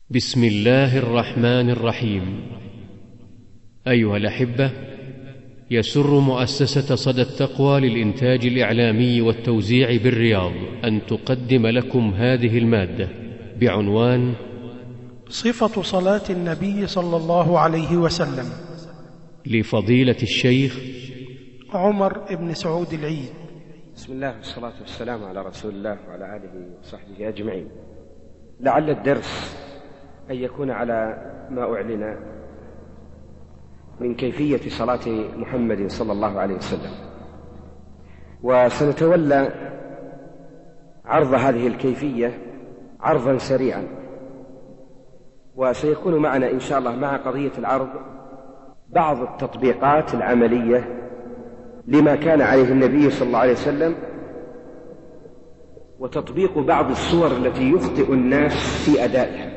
بسم الله الرحمن الرحيم. أيها الأحبة، يسر مؤسسة صدى التقوى للإنتاج الإعلامي والتوزيع بالرياض أن تقدم لكم هذه المادة بعنوان صفة صلاة النبي صلى الله عليه وسلم، لفضيلة الشيخ عمر بن سعود العيد. بسم الله والصلاة والسلام على رسول الله وعلى آله وصحبه أجمعين. لعل الدرس أن يكون على ما أعلن من كيفية صلاة محمد صلى الله عليه وسلم، وسنتولى عرض هذه الكيفية عرضا سريعا، وسيكون معنا إن شاء الله مع قضية العرض بعض التطبيقات العملية لما كان عليه النبي صلى الله عليه وسلم، وتطبيق بعض الصور التي يخطئ الناس في أدائها،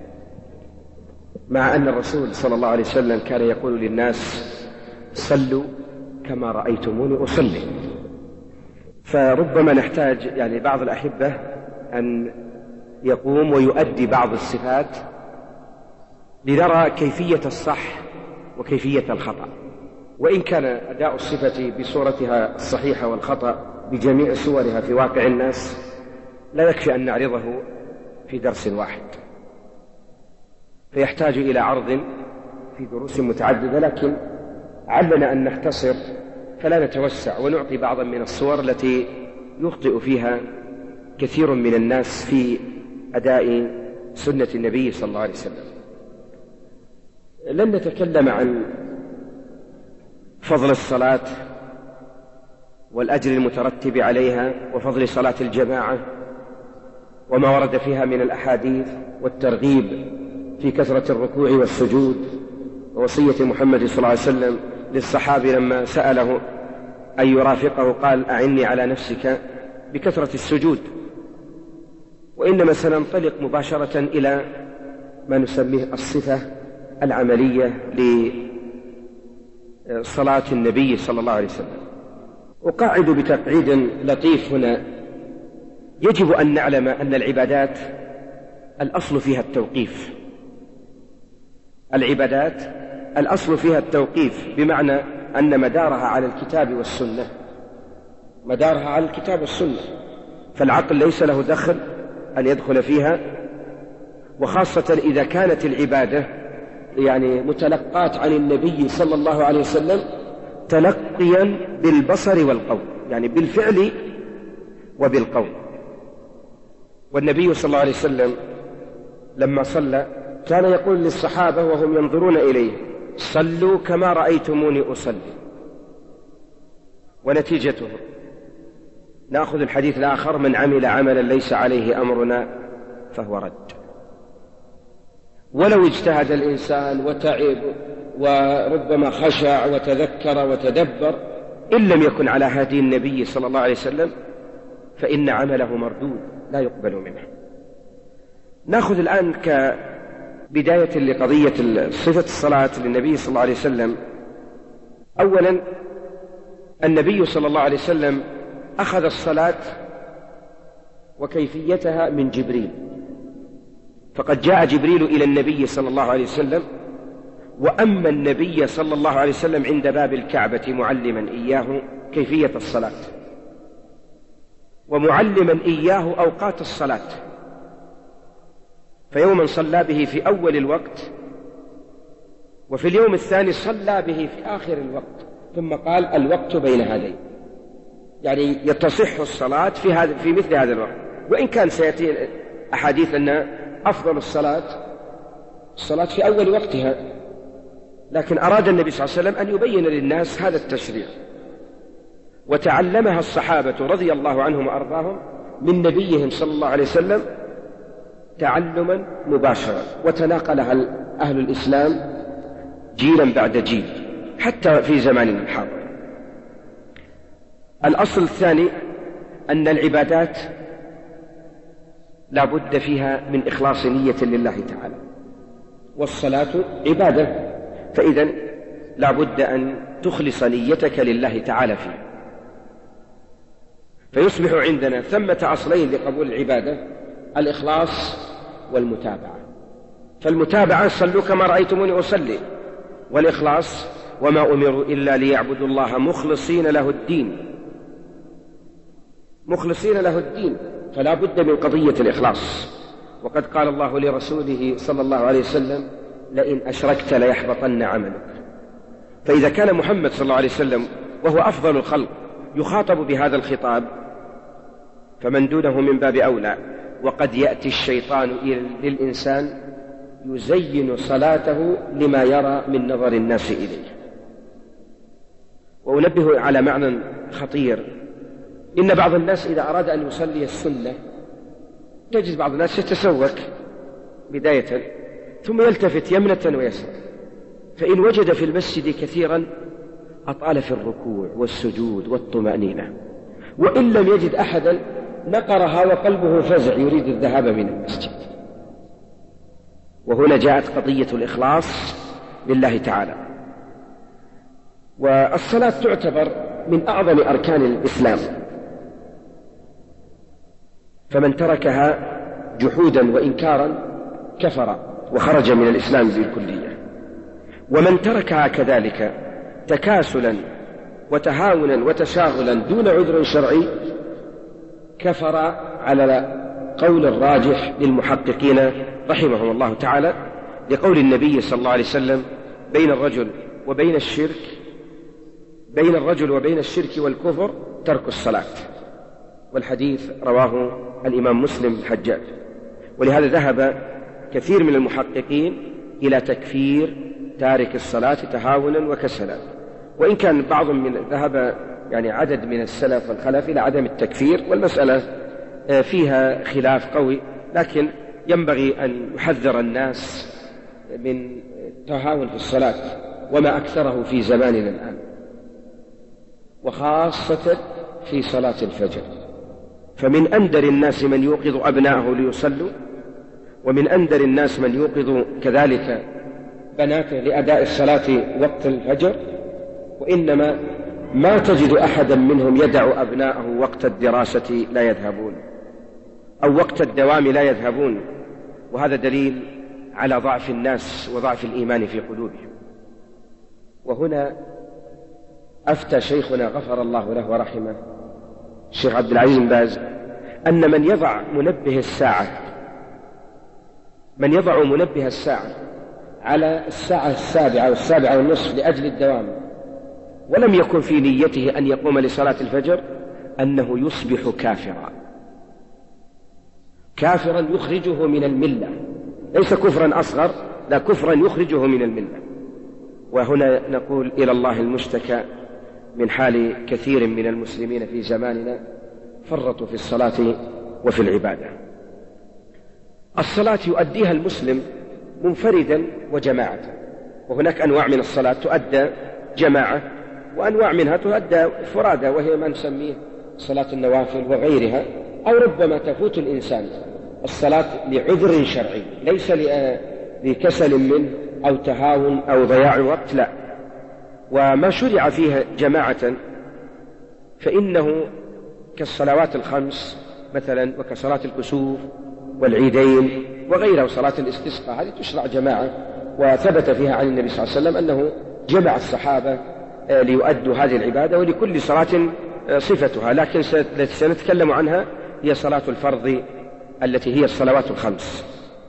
مع أن الرسول صلى الله عليه وسلم كان يقول للناس: صلوا كما رأيتموني أصلي. فربما نحتاج بعض الأحبة أن يقوم ويؤدي بعض الصفات لنرى كيفية الصح وكيفية الخطأ، وإن كان أداء الصفة بصورتها الصحيحة والخطأ بجميع صورها في واقع الناس لا يكفي أن نعرضه في درس واحد، فيحتاج إلى عرض في دروس متعددة، لكن علنا أن نختصر فلا نتوسع ونعطي بعضا من الصور التي يخطئ فيها كثير من الناس في أداء سنة النبي صلى الله عليه وسلم. لن نتكلم عن فضل الصلاة والأجر المترتب عليها وفضل صلاة الجماعة وما ورد فيها من الأحاديث والترغيب في كثرة الركوع والسجود، ووصية محمد صلى الله عليه وسلم للصحابي لما سأله أن يرافقه قال: أعني على نفسك بكثرة السجود. وإنما سننطلق مباشرة إلى ما نسميه الصفة العملية لصلاة النبي صلى الله عليه وسلم. أقاعد بتقعيد لطيف هنا: يجب أن نعلم أن العبادات الأصل فيها التوقيف. العبادات الأصل فيها التوقيف، بمعنى أن مدارها على الكتاب والسنة، مدارها على الكتاب والسنة، فالعقل ليس له دخل أن يدخل فيها، وخاصة إذا كانت العبادة متلقات عن النبي صلى الله عليه وسلم تلقيا بالبصر والقول، بالفعل وبالقول. والنبي صلى الله عليه وسلم لما صلى كان يقول للصحابة وهم ينظرون إليه: صلوا كما رأيتموني أصلي. ونتيجته نأخذ الحديث الآخر: من عمل عملا ليس عليه أمرنا فهو رد. ولو اجتهد الإنسان وتعب وربما خشع وتذكر وتدبر، إن لم يكن على هدي النبي صلى الله عليه وسلم فإن عمله مردود لا يقبل منه. نأخذ الآن كبداية لقضية صفة الصلاة للنبي صلى الله عليه وسلم. أولا، النبي صلى الله عليه وسلم أخذ الصلاة وكيفيتها من جبريل، فقد جاء جبريل إلى النبي صلى الله عليه وسلم وأما النبي صلى الله عليه وسلم عند باب الكعبة معلما إياه كيفية الصلاة ومعلما إياه أوقات الصلاة. فيوما صلى به في أول الوقت، وفي اليوم الثاني صلى به في آخر الوقت، ثم قال: الوقت بين هذين، يتصح الصلاة في مثل هذا الوقت. وإن كان سيأتي أحاديث أن أفضل الصلاة في أول وقتها، لكن أراد النبي صلى الله عليه وسلم أن يبين للناس هذا التشريع، وتعلمها الصحابة رضي الله عنهم وأرضاهم من نبيهم صلى الله عليه وسلم تعلما مباشرا، وتناقلها أهل الإسلام جيلا بعد جيل حتى في زماننا الحاضر. الأصل الثاني أن العبادات لا بد فيها من إخلاص نية لله تعالى، والصلاة عبادة، فإذا لا بد أن تخلص نيتك لله تعالى فيها. فيصبح عندنا ثمة أصلين لقبول العبادة: الإخلاص والمتابعة. فالمتابعة صلوا كما رأيتموني أصلي، والإخلاص وما أمروا إلا ليعبدوا الله مخلصين له الدين، مخلصين له الدين، فلا بد من قضية الإخلاص. وقد قال الله لرسوله صلى الله عليه وسلم: لئن أشركت ليحبطن عملك. فإذا كان محمد صلى الله عليه وسلم وهو أفضل الخلق يخاطب بهذا الخطاب، فمن دونه من باب أولى. وقد يأتي الشيطان للإنسان يزين صلاته لما يرى من نظر الناس إليه. وأنبه على معنى خطير: إن بعض الناس إذا أراد أن يصلي السنة تجد بعض الناس يتسوك بداية ثم يلتفت يمنة ويسرا، فإن وجد في المسجد كثيرا أطال في الركوع والسجود والطمأنينة، وإن لم يجد أحدا نقرها وقلبه فزع يريد الذهاب من المسجد. وهنا جاءت قضية الإخلاص لله تعالى. والصلاة تعتبر من أعظم أركان الإسلام، فمن تركها جحودا وإنكارا كفر وخرج من الإسلام بالكلية، ومن تركها كذلك تكاسلا وتهاونا وتشاغلا دون عذر شرعي كفر على قول الراجح للمحققين رحمهم الله تعالى، لقول النبي صلى الله عليه وسلم: بين الرجل وبين الشرك والكفر ترك الصلاة. والحديث رواه الإمام مسلم الحجاج. ولهذا ذهب كثير من المحققين إلى تكفير تارك الصلاة تهاونا وكسلا، وإن كان بعض من ذهب عدد من السلف والخلف إلى عدم التكفير، والمسألة فيها خلاف قوي، لكن ينبغي أن يحذر الناس من تهاون في الصلاة وما أكثره في زماننا الآن، وخاصة في صلاة الفجر. فمن أندر الناس من يوقظ أبناءه ليصلوا، ومن أندر الناس من يوقظ كذلك بناته لأداء الصلاة وقت الفجر، وإنما ما تجد أحدا منهم يدع أبناءه وقت الدراسة لا يذهبون، أو وقت الدوام لا يذهبون، وهذا دليل على ضعف الناس وضعف الإيمان في قلوبهم. وهنا أفتى شيخنا غفر الله له ورحمه الشيخ عبد العزيز بن باز أن من يضع منبه الساعة على الساعة 7 أو 7:30 لأجل الدوام، ولم يكن في نيته أن يقوم لصلاة الفجر، أنه يصبح كافرا يخرجه من الملة، ليس كفرا أصغر، لا، كفرا يخرجه من الملة. وهنا نقول إلى الله المشتكى من حال كثير من المسلمين في زماننا، فرطوا في الصلاة وفي العبادة. الصلاة يؤديها المسلم منفردا وجماعة، وهناك أنواع من الصلاة تؤدى جماعة، وأنواع منها تؤدى فرادى، وهي ما نسميه صلاة النوافل وغيرها. أو ربما تفوت الإنسان الصلاة لعذر شرعي، ليس لكسل منه أو تهاون أو ضياع وقت، لا. وما شرع فيها جماعة فإنه كالصلوات الخمس مثلا، وكصلاة الكسوف والعيدين وغيرها، وصلاة الاستسقاء، هذه تشرع جماعة، وثبت فيها عن النبي صلى الله عليه وسلم أنه جمع الصحابة ليؤدوا هذه العبادة، ولكل صلاة صفتها، لكن التي سنتكلم عنها هي صلاة الفرض التي هي الصلوات الخمس.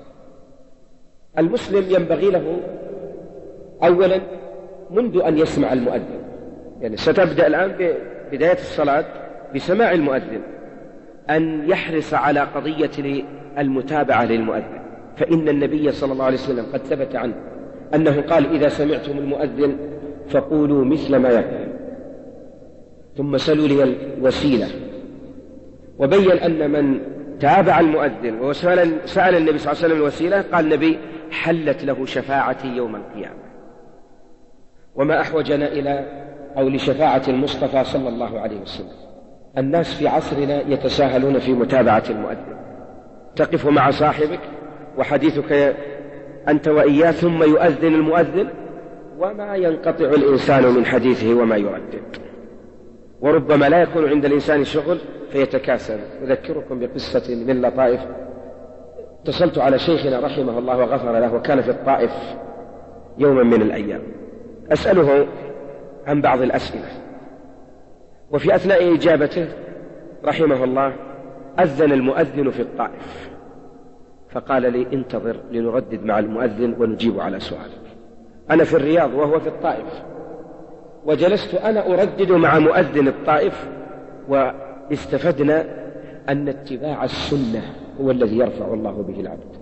المسلم ينبغي له أولا منذ أن يسمع المؤذن، ستبدأ الآن بداية الصلاة بسماع المؤذن، أن يحرص على قضية المتابعة للمؤذن، فإن النبي صلى الله عليه وسلم قد ثبت عنه أنه قال: إذا سمعتم المؤذن فقولوا مثل ما يقول، ثم سلوا لي الوسيلة. وبين أن من تابع المؤذن وسأل النبي صلى الله عليه وسلم الوسيلة، قال النبي: حلت له شفاعتي يوم القيامة. وما أحوجنا لشفاعة المصطفى صلى الله عليه وسلم. الناس في عصرنا يتساهلون في متابعة المؤذن، تقف مع صاحبك وحديثك أنت وإياه، ثم يؤذن المؤذن وما ينقطع الإنسان من حديثه وما يردد، وربما لا يكون عند الإنسان شغل فيتكاسل. أذكركم بقصة من لطائف اتصلت على شيخنا رحمه الله وغفر له، وكان في الطائف يوما من الأيام، أسأله عن بعض الأسئلة، وفي أثناء إجابته رحمه الله أذن المؤذن في الطائف، فقال لي انتظر لنردد مع المؤذن ونجيب على سؤالك. أنا في الرياض وهو في الطائف، وجلست أنا أردد مع مؤذن الطائف، واستفدنا أن اتباع السنة هو الذي يرفع الله به العبد.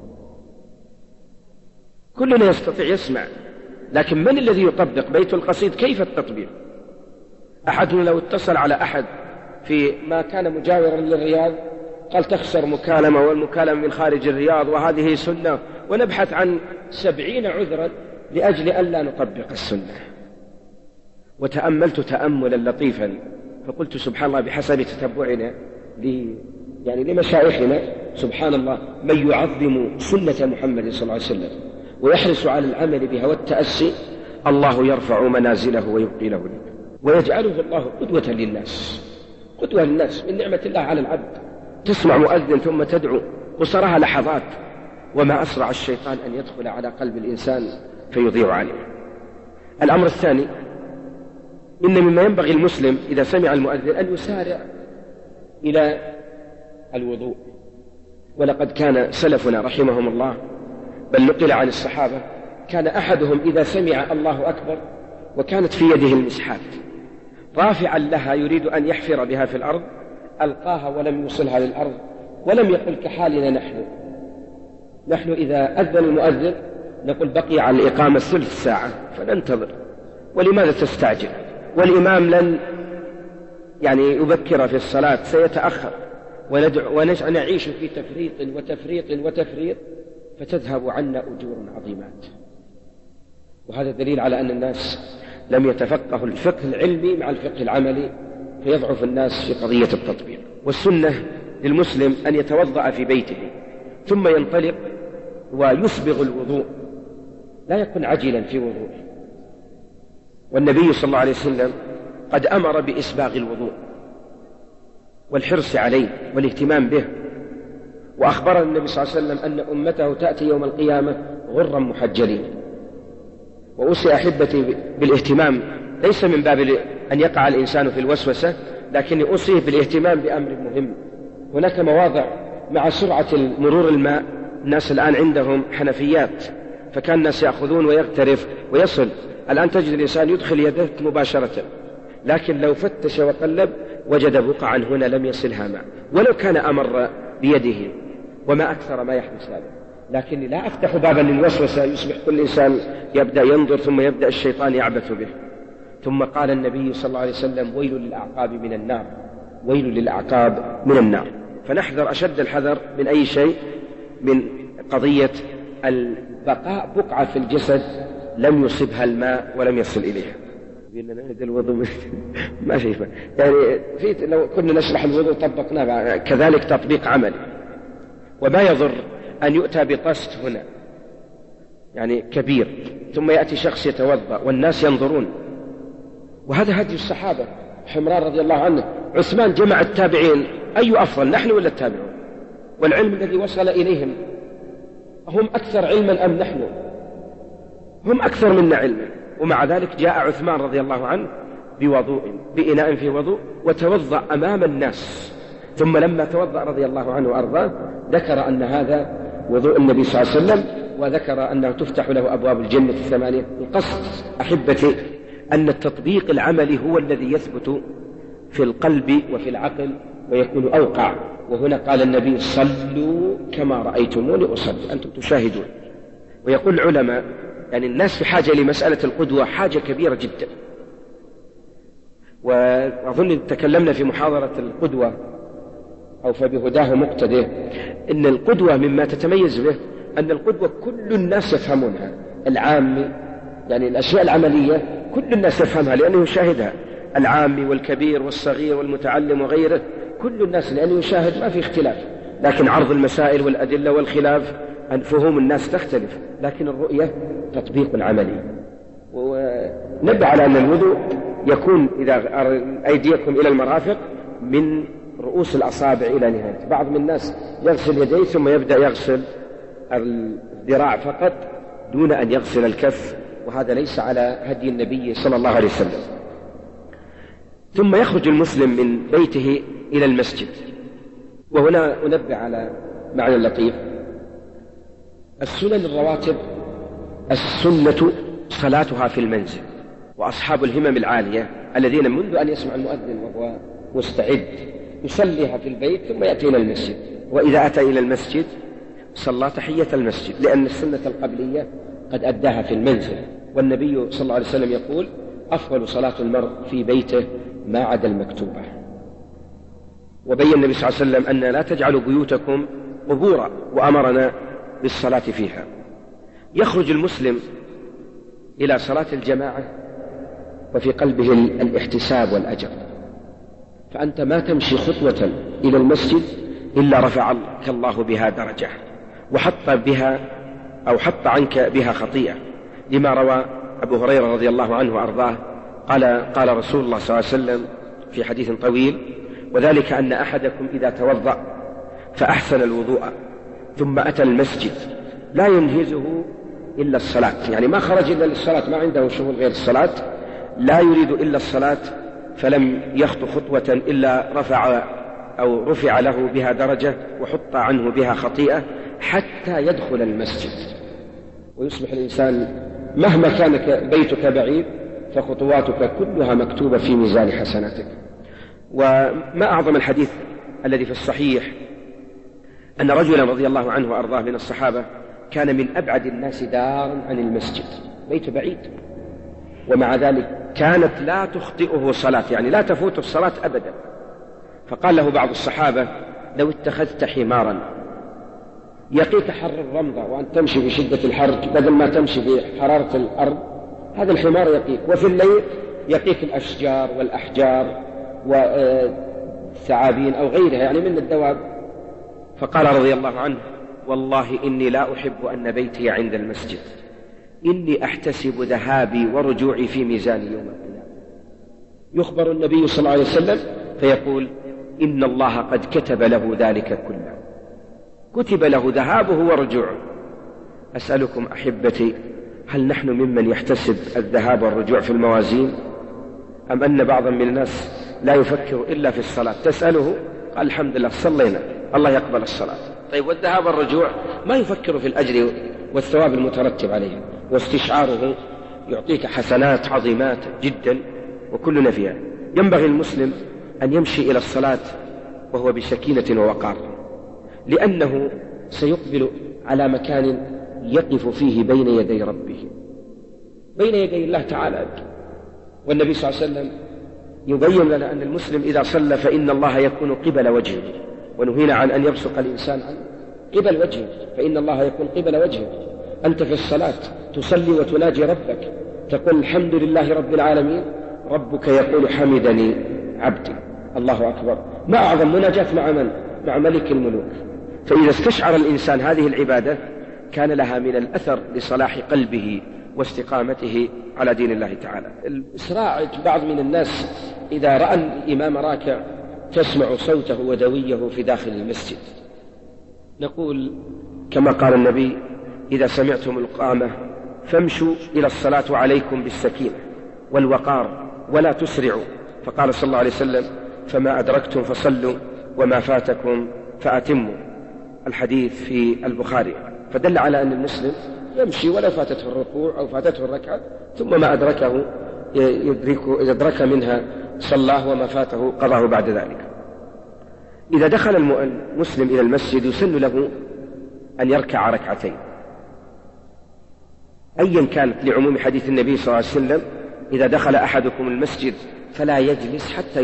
كلنا يستطيع يسمع، لكن من الذي يطبق؟ بيت القصيد كيف التطبيق؟ أحدنا لو اتصل على أحد في ما كان مجاورا للرياض قال تخسر مكالمة، والمكالمة من خارج الرياض وهذه سنة، ونبحث عن 70 عذرا لأجل أن لا نطبق السنة. وتأملت تأملا لطيفا فقلت سبحان الله، بحسب تتبعنا لمشايخنا، سبحان الله، من يعظم سنة محمد صلى الله عليه وسلم ويحرص على العمل بها والتأسي، الله يرفع منازله ويبقي له ذكر، ويجعله الله قدوة للناس، قدوة للناس من نعمة الله على العبد. تسمع مؤذن ثم تدعو، قصرها لحظات، وما أسرع الشيطان أن يدخل على قلب الإنسان فيضيع عليه. الأمر الثاني، إن مما ينبغي المسلم إذا سمع المؤذن أن يسارع إلى الوضوء. ولقد كان سلفنا رحمهم الله، بل نقل عن الصحابة، كان أحدهم إذا سمع الله أكبر وكانت في يده المسحات رافعا لها يريد أن يحفر بها في الأرض، ألقاها ولم يوصلها للأرض، ولم يقل كحالنا نحن إذا أذن المؤذن نقول بقي على الإقامة ثلث ساعة فننتظر، ولماذا تستعجل؟ والإمام لن يبكر في الصلاة، سيتأخر، ونعيش في تفريط وتفريط وتفريط، فتذهب عنا أجور عظيمات. وهذا دليل على أن الناس لم يتفقهوا الفقه العلمي مع الفقه العملي، فيضعف الناس في قضية التطبيق. والسنة للمسلم أن يتوضأ في بيته ثم ينطلق ويسبغ الوضوء، لا يكن عجلا في وضوءه. والنبي صلى الله عليه وسلم قد أمر بإسباغ الوضوء والحرص عليه والاهتمام به، وأخبرنا النبي صلى الله عليه وسلم أن أمته تأتي يوم القيامة غرا محجلين. وأوصي أحبتي بالاهتمام، ليس من باب أن يقع الإنسان في الوسوسة، لكن أوصيه بالاهتمام بأمر مهم. هناك مواضع مع سرعة مرور الماء، الناس الآن عندهم حنفيات، فكان الناس يأخذون ويغترف ويصل. الآن تجد الإنسان يدخل يده مباشرة، لكن لو فتش وقلب وجد بقعا هنا لم يصلها ماء، ولو كان أمر بيده، وما أكثر ما يحدث هذا. لكني لا أفتح بابا للوسوسة يصبح كل إنسان يبدأ ينظر، ثم يبدأ الشيطان يعبث به. ثم قال النبي صلى الله عليه وسلم ويل للأعقاب من النار، ويل للأعقاب من النار. فنحذر أشد الحذر من أي شيء، من قضية البقاء بقعة في الجسد لم يصبها الماء ولم يصل إليها. الوضوء ما شيء لو كنا نشرح الوضوء طبقناه، كذلك تطبيق عملي. وما يضر أن يؤتى بطست هنا كبير، ثم يأتي شخص يتوضأ والناس ينظرون، وهذا هدي الصحابة. حمران رضي الله عنه، عثمان جمع التابعين، أي أفضل، نحن ولا التابعون؟ والعلم الذي وصل إليهم هم أكثر علما أم نحن؟ هم أكثر منا علما، ومع ذلك جاء عثمان رضي الله عنه بإناء فيه وضوء وتوضأ أمام الناس، ثم لما توضأ رضي الله عنه وأرضاه ذكر أن هذا وضوء النبي صلى الله عليه وسلم، وذكر أنه تفتح له أبواب الجنة الثمانية. القصد أحبتي أن التطبيق العملي هو الذي يثبت في القلب وفي العقل ويكون أوقع. وهنا قال النبي صلوا كما رأيتموني أصلي، أنتم تشاهدون. ويقول العلماء الناس في حاجة لمسألة القدوة، حاجة كبيرة جدا. وأظن تكلمنا في محاضرة القدوة أو فبهداه مقتده، إن القدوة مما تتميز به أن القدوة كل الناس يفهمونها، العامي الأشياء العملية كل الناس يفهمها لأنه يشاهدها، العامي والكبير والصغير والمتعلم وغيره، كل الناس لأنه يشاهد، ما في اختلاف. لكن عرض المسائل والأدلة والخلاف فهوم الناس تختلف، لكن الرؤية تطبيق عملي. ونبه على أن الوضوء يكون إذا أيديكم إلى المرافق من رؤوس الأصابع إلى نهاية. بعض من الناس يغسل يديه ثم يبدأ يغسل الذراع فقط دون أن يغسل الكف، وهذا ليس على هدي النبي صلى الله عليه وسلم. ثم يخرج المسلم من بيته إلى المسجد. وهنا أنبه على معنى لطيف: السنن الرواتب السنة صلاتها في المنزل، وأصحاب الهمم العالية الذين منذ أن يسمع المؤذن وهو مستعد يصليها في البيت ثم يأتي إلى المسجد، وإذا أتى إلى المسجد صلى تحية المسجد، لأن السنة القبلية قد أداها في المنزل. والنبي صلى الله عليه وسلم يقول: أفضل صلاة المرء في بيته ما عدا المكتوبة. وبين النبي صلى الله عليه وسلم أن لا تجعلوا بيوتكم قبورا، وأمرنا بالصلاة فيها. يخرج المسلم إلى صلاة الجماعة وفي قلبه الاحتساب والأجر، فأنت ما تمشي خطوة إلى المسجد إلا رفعك الله بها درجة وحط عنك بها خطيئة، لما روى أبو هريرة رضي الله عنه وأرضاه قال رسول الله صلى الله عليه وسلم في حديث طويل: وذلك أن أحدكم إذا توضأ فأحسن الوضوء ثم أتى المسجد لا ينهزه إلا الصلاة، يعني ما خرج إلا للصلاة، ما عنده شغل غير الصلاة، لا يريد إلا الصلاة، فلم يخطو خطوة إلا رفع له بها درجة وحط عنه بها خطيئة حتى يدخل المسجد. ويصبح الإنسان مهما كان بيتك بعيد فخطواتك كلها مكتوبة في ميزان حسناتك. وما أعظم الحديث الذي في الصحيح أن رجلا رضي الله عنه وأرضاه من الصحابة كان من أبعد الناس دارا عن المسجد، بيت بعيد، ومع ذلك كانت لا تخطئه صلاة، يعني لا تفوت الصلاة أبدا. فقال له بعض الصحابة: لو اتخذت حمارا يقيك حر الرمضة وأن تمشي بشدة الحر بدل ما تمشي بحرارة الأرض، هذا الحمار يقيك، وفي الليل يقيك الأشجار والأحجار والثعابين أو غيرها يعني من الدواب. فقال رضي الله عنه: والله إني لا أحب أن بيتي عند المسجد، إني أحتسب ذهابي ورجوعي في ميزان يوم القيامة. يخبر النبي صلى الله عليه وسلم فيقول: إن الله قد كتب له ذلك كله، كتب له ذهابه ورجوعه. أسألكم أحبتي، هل نحن ممن يحتسب الذهاب والرجوع في الموازين، أم أن بعضا من الناس لا يفكر إلا في الصلاة؟ تسأله قال: الحمد لله صلينا، الله يقبل الصلاة. طيب والذهاب والرجوع ما يفكر في الأجر والثواب المترتب عليه، واستشعاره يعطيك حسنات عظيمات جدا وكلنا فيها. ينبغي المسلم أن يمشي إلى الصلاة وهو بسكينة ووقار، لأنه سيقبل على مكان يقف فيه بين يدي ربه، بين يدي الله تعالى. والنبي صلى الله عليه وسلم يبين لنا أن المسلم إذا صلى فإن الله يكون قبل وجهه، ونهينا عن أن يبصق الإنسان عن قبل وجهه، فإن الله يكون قبل وجهه. أنت في الصلاة تصلي وتناجي ربك، تقول: الحمد لله رب العالمين، ربك يقول: حمدني عبدي. الله أكبر. ما أعظم مناجاة مع من؟ مع ملك الملوك. فإذا استشعر الإنسان هذه العبادة كان لها من الأثر لصلاح قلبه واستقامته على دين الله تعالى. الإسراع بعض من الناس إذا رأى الإمام راكع تسمع صوته ودويه في داخل المسجد. نقول كما قال النبي: إذا سمعتم القامة فامشوا إلى الصلاة وعليكم بالسكينة والوقار ولا تسرعوا. فقال صلى الله عليه وسلم: فما أدركتم فصلوا وما فاتكم فأتموا. الحديث في البخاري. فدل على أن المسلم يمشي ولو فاتته الركوع أو فاتته الركعة، ثم ما أدركه يدرك منها صلاه، وما فاته قضاه بعد ذلك. إذا دخل المسلم إلى المسجد يسن له أن يركع ركعتين أيا كانت، لعموم حديث النبي صلى الله عليه وسلم: إذا دخل أحدكم المسجد فلا يجلس حتى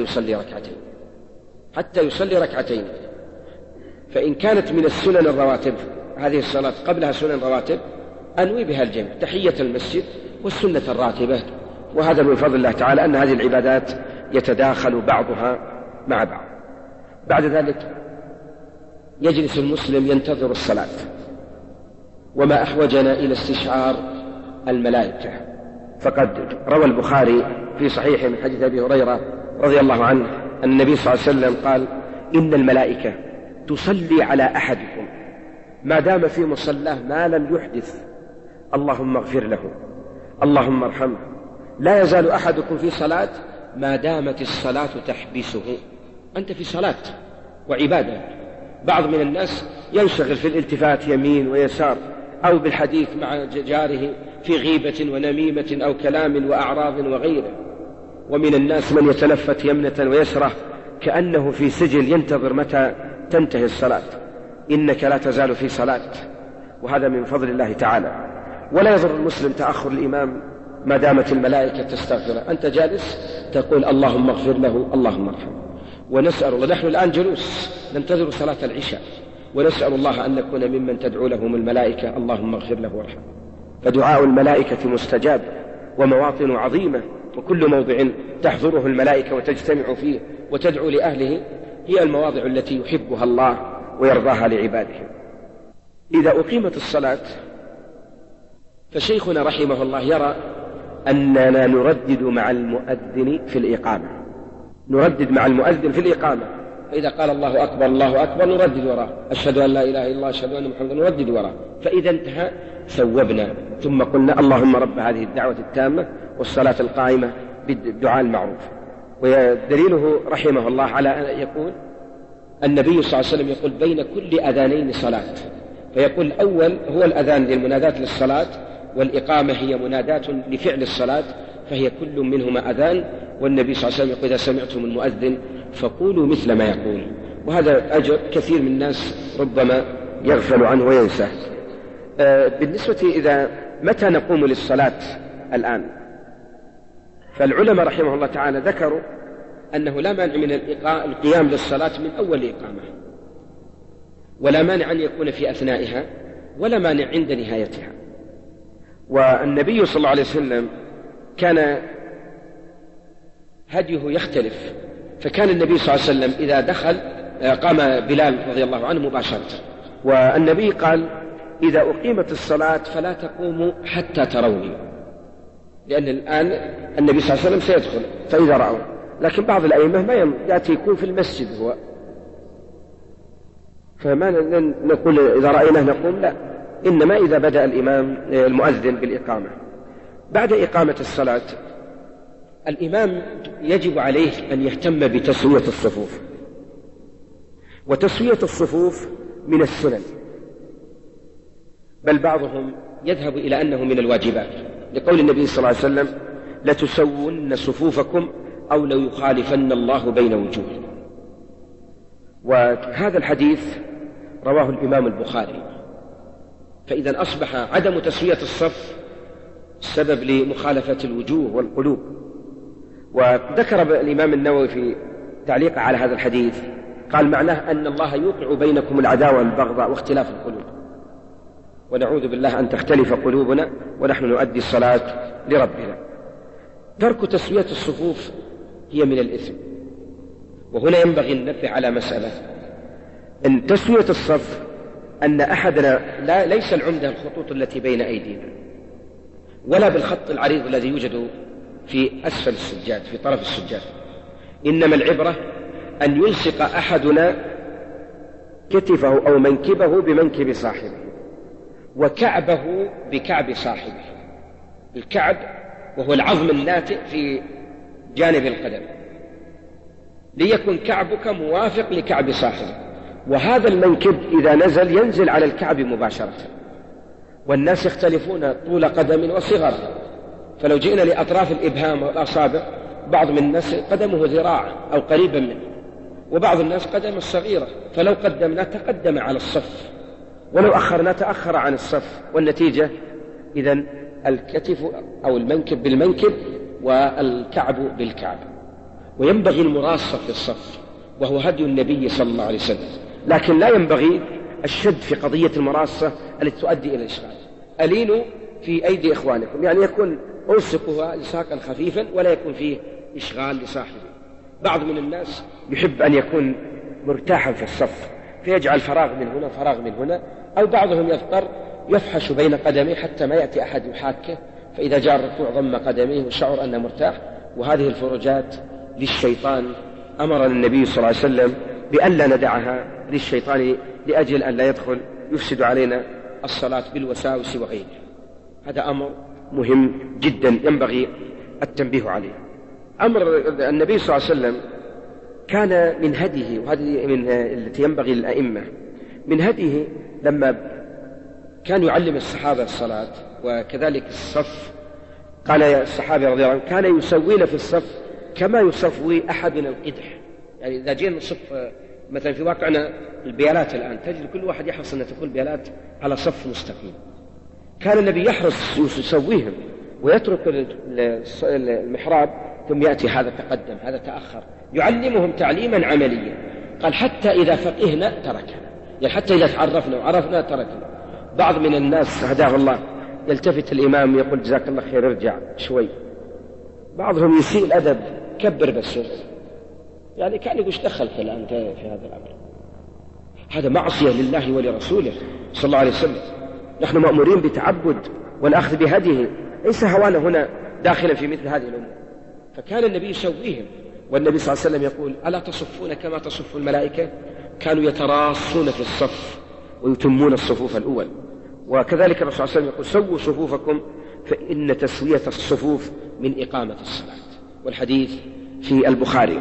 يصلي ركعتين. فإن كانت من السنن الرواتب هذه الصلاة قبلها سنن رواتب أنوي بها الجمع، تحية المسجد والسنة الراتبة. وهذا من فضل الله تعالى أن هذه العبادات يتداخل بعضها مع بعض. بعد ذلك يجلس المسلم ينتظر الصلاة، وما أحوجنا إلى استشعار الملائكة. فقد روى البخاري في صحيحه من حديث أبي هريرة رضي الله عنه أن النبي صلى الله عليه وسلم قال: إن الملائكة تصلي على أحدكم ما دام في مصلاه ما لم يحدث اللهم اغفر له، اللهم ارحمه. لا يزال أحدكم في صلاة ما دامت الصلاة تحبسه. أنت في صلاة وعبادة. بعض من الناس ينشغل في الالتفات يمين ويسار أو بالحديث مع جاره في غيبة ونميمة أو كلام وأعراض وغيره. ومن الناس من يتلفت يمنة ويسرة كأنه في سجن ينتظر متى تنتهي الصلاة. إنك لا تزال في صلاة، وهذا من فضل الله تعالى. ولا يضر المسلم تأخر الإمام ما دامت الملائكة تستغفره. أنت جالس تقول اللهم اغفر له، اللهم ارحمه. ونسأل الله، نحن الآن جلوس ننتظر صلاة العشاء، ونسأل الله أن نكون ممن تدعو لهم الملائكة اللهم اغفر له وارحمه. فدعاء الملائكة مستجاب، ومواطن عظيمة، وكل موضع تحضره الملائكة وتجتمع فيه وتدعو لأهله هي المواضع التي يحبها الله ويرضاها لعباده. إذا أقيمت الصلاة فشيخنا رحمه الله يرى أننا نردد مع المؤذن في الإقامة. نردد مع المؤذن في الإقامة، فإذا قال الله أكبر الله أكبر نردد وراه، أشهد أن لا إله إلا الله أشهد أن محمدا نردد وراه. فإذا انتهى ثوبنا ثم قلنا اللهم رب هذه الدعوة التامة والصلاة القائمة بالدعاء المعروف. ودليله رحمه الله على أن يقول النبي صلى الله عليه وسلم يقول بين كل أذانين صلاة، فيقول الأول هو الأذان للمنادات للصلاة، والإقامة هي منادات لفعل الصلاة، فهي كل منهما أذان. والنبي صلى الله عليه وسلم يقول إذا سمعتم المؤذن فقولوا مثل ما يقول. وهذا أجر كثير من الناس ربما يغفل عنه وينسى. بالنسبة إذا متى نقوم للصلاة الآن، فالعلماء رحمه الله تعالى ذكروا أنه لا مانع من القيام للصلاة من أول إقامة، ولا مانع أن يكون في أثنائها، ولا مانع عند نهايتها. والنبي صلى الله عليه وسلم كان هديه يختلف، فكان النبي صلى الله عليه وسلم إذا دخل قام بلال رضي الله عنه مباشرة، والنبي قال إذا أقيمت الصلاة فلا تقوموا حتى تروني، لأن الآن النبي صلى الله عليه وسلم سيدخل فإذا رأوا. لكن بعض الأئمة ما يأتي يكون في المسجد هو، فما نقول إذا رأيناه نقوم، لا، إنما إذا بدأ الإمام المؤذن بالإقامة. بعد إقامة الصلاة الإمام يجب عليه أن يهتم بتسوية الصفوف، وتسوية الصفوف من السنن، بل بعضهم يذهب إلى أنه من الواجبات، لقول النبي صلى الله عليه وسلم لتسون صفوفكم أو ليخالفن الله بين وجوهكم. وهذا الحديث رواه الإمام البخاري. فإذا أصبح عدم تسوية الصف سبب لمخالفة الوجوه والقلوب. وذكر الإمام النووي في تعليق على هذا الحديث قال معناه أن الله يوقع بينكم العداوة والبغضاء واختلاف القلوب، ونعوذ بالله أن تختلف قلوبنا ونحن نؤدي الصلاة لربنا. ترك تسوية الصفوف هي من الإثم. وهنا ينبغي النبه على مسألة، أن تسوية الصف أن أحدنا ليس العمدة الخطوط التي بين أيدينا، ولا بالخط العريض الذي يوجد في أسفل السجاد في طرف السجاد، إنما العبرة أن يلصق أحدنا كتفه أو منكبه بمنكب صاحبه، وكعبه بكعب صاحبه. الكعب وهو العظم الناتئ في جانب القدم، ليكن كعبك موافق لكعب صاحبه. وهذا المنكب إذا نزل ينزل على الكعب مباشرة. والناس يختلفون طول قدم وصغر، فلو جئنا لأطراف الإبهام والأصابع بعض من الناس قدمه ذراع أو قريبا منه، وبعض الناس قدم الصغيرة، فلو قدمنا تقدم على الصف، ولو أخرنا تأخر عن الصف. والنتيجة إذن الكتف أو المنكب بالمنكب والكعب بالكعب. وينبغي المراصة في الصف، وهو هدي النبي صلى الله عليه وسلم، لكن لا ينبغي الشد في قضية المراصة التي تؤدي إلى الإشغال. ألينوا في أيدي إخوانكم، يعني يكون ألصقها لصاقا خفيفا ولا يكون فيه إشغال لصاحبه. بعض من الناس يحب أن يكون مرتاحا في الصف فيجعل فراغ من هنا فراغ من هنا، أو بعضهم يضطر يفحش بين قدميه حتى ما يأتي أحد يحاكه، فإذا جاء الركوع ضم قدميه وشعر أنه مرتاح. وهذه الفرجات للشيطان، أمرنا النبي صلى الله عليه وسلم بأن لا ندعها للشيطان لأجل أن لا يدخل يفسد علينا الصلاة بالوساوس وغيرها. هذا أمر مهم جدا ينبغي التنبيه عليه. أمر النبي صلى الله عليه وسلم كان من هديه، وهذه من التي ينبغي للأئمة، من هديه لما كان يعلم الصحابة الصلاة وكذلك الصف، قال يا الصحابي رضي الله عنه كان يسوينا في الصف كما يسوي أحدنا القدح. يعني إذا جينا نصف مثلا في واقعنا البيالات الآن، تجد كل واحد يحرص أن تكون البيالات على صف مستقيم. كان النبي يحرص يسويهم ويترك المحراب، ثم يأتي هذا تقدم هذا تأخر، يعلمهم تعليما عمليا. قال حتى إذا فقهنا تركنا، يعني حتى إذا تعرفنا وعرفنا تركنا. بعض من الناس هداه الله يلتفت الإمام يقول جزاك الله خير ارجع شوي، بعضهم يسيء الأدب كبر بس، يعني كان يقول دخلت الآن في هذا الأمر. هذا معصية لله ولرسوله صلى الله عليه وسلم. نحن مأمورين بتعبد والأخذ بهديه، ليس هوانا هنا داخلا في مثل هذه الأمور. فكان النبي يسويهم، والنبي صلى الله عليه وسلم يقول ألا تصفون كما تصف الملائكة؟ كانوا يتراصون في الصف ويتمون الصفوف الأول. وكذلك الرسول صلى الله عليه وسلم يقول سووا صفوفكم فإن تسوية الصفوف من إقامة الصلاة، والحديث في البخاري.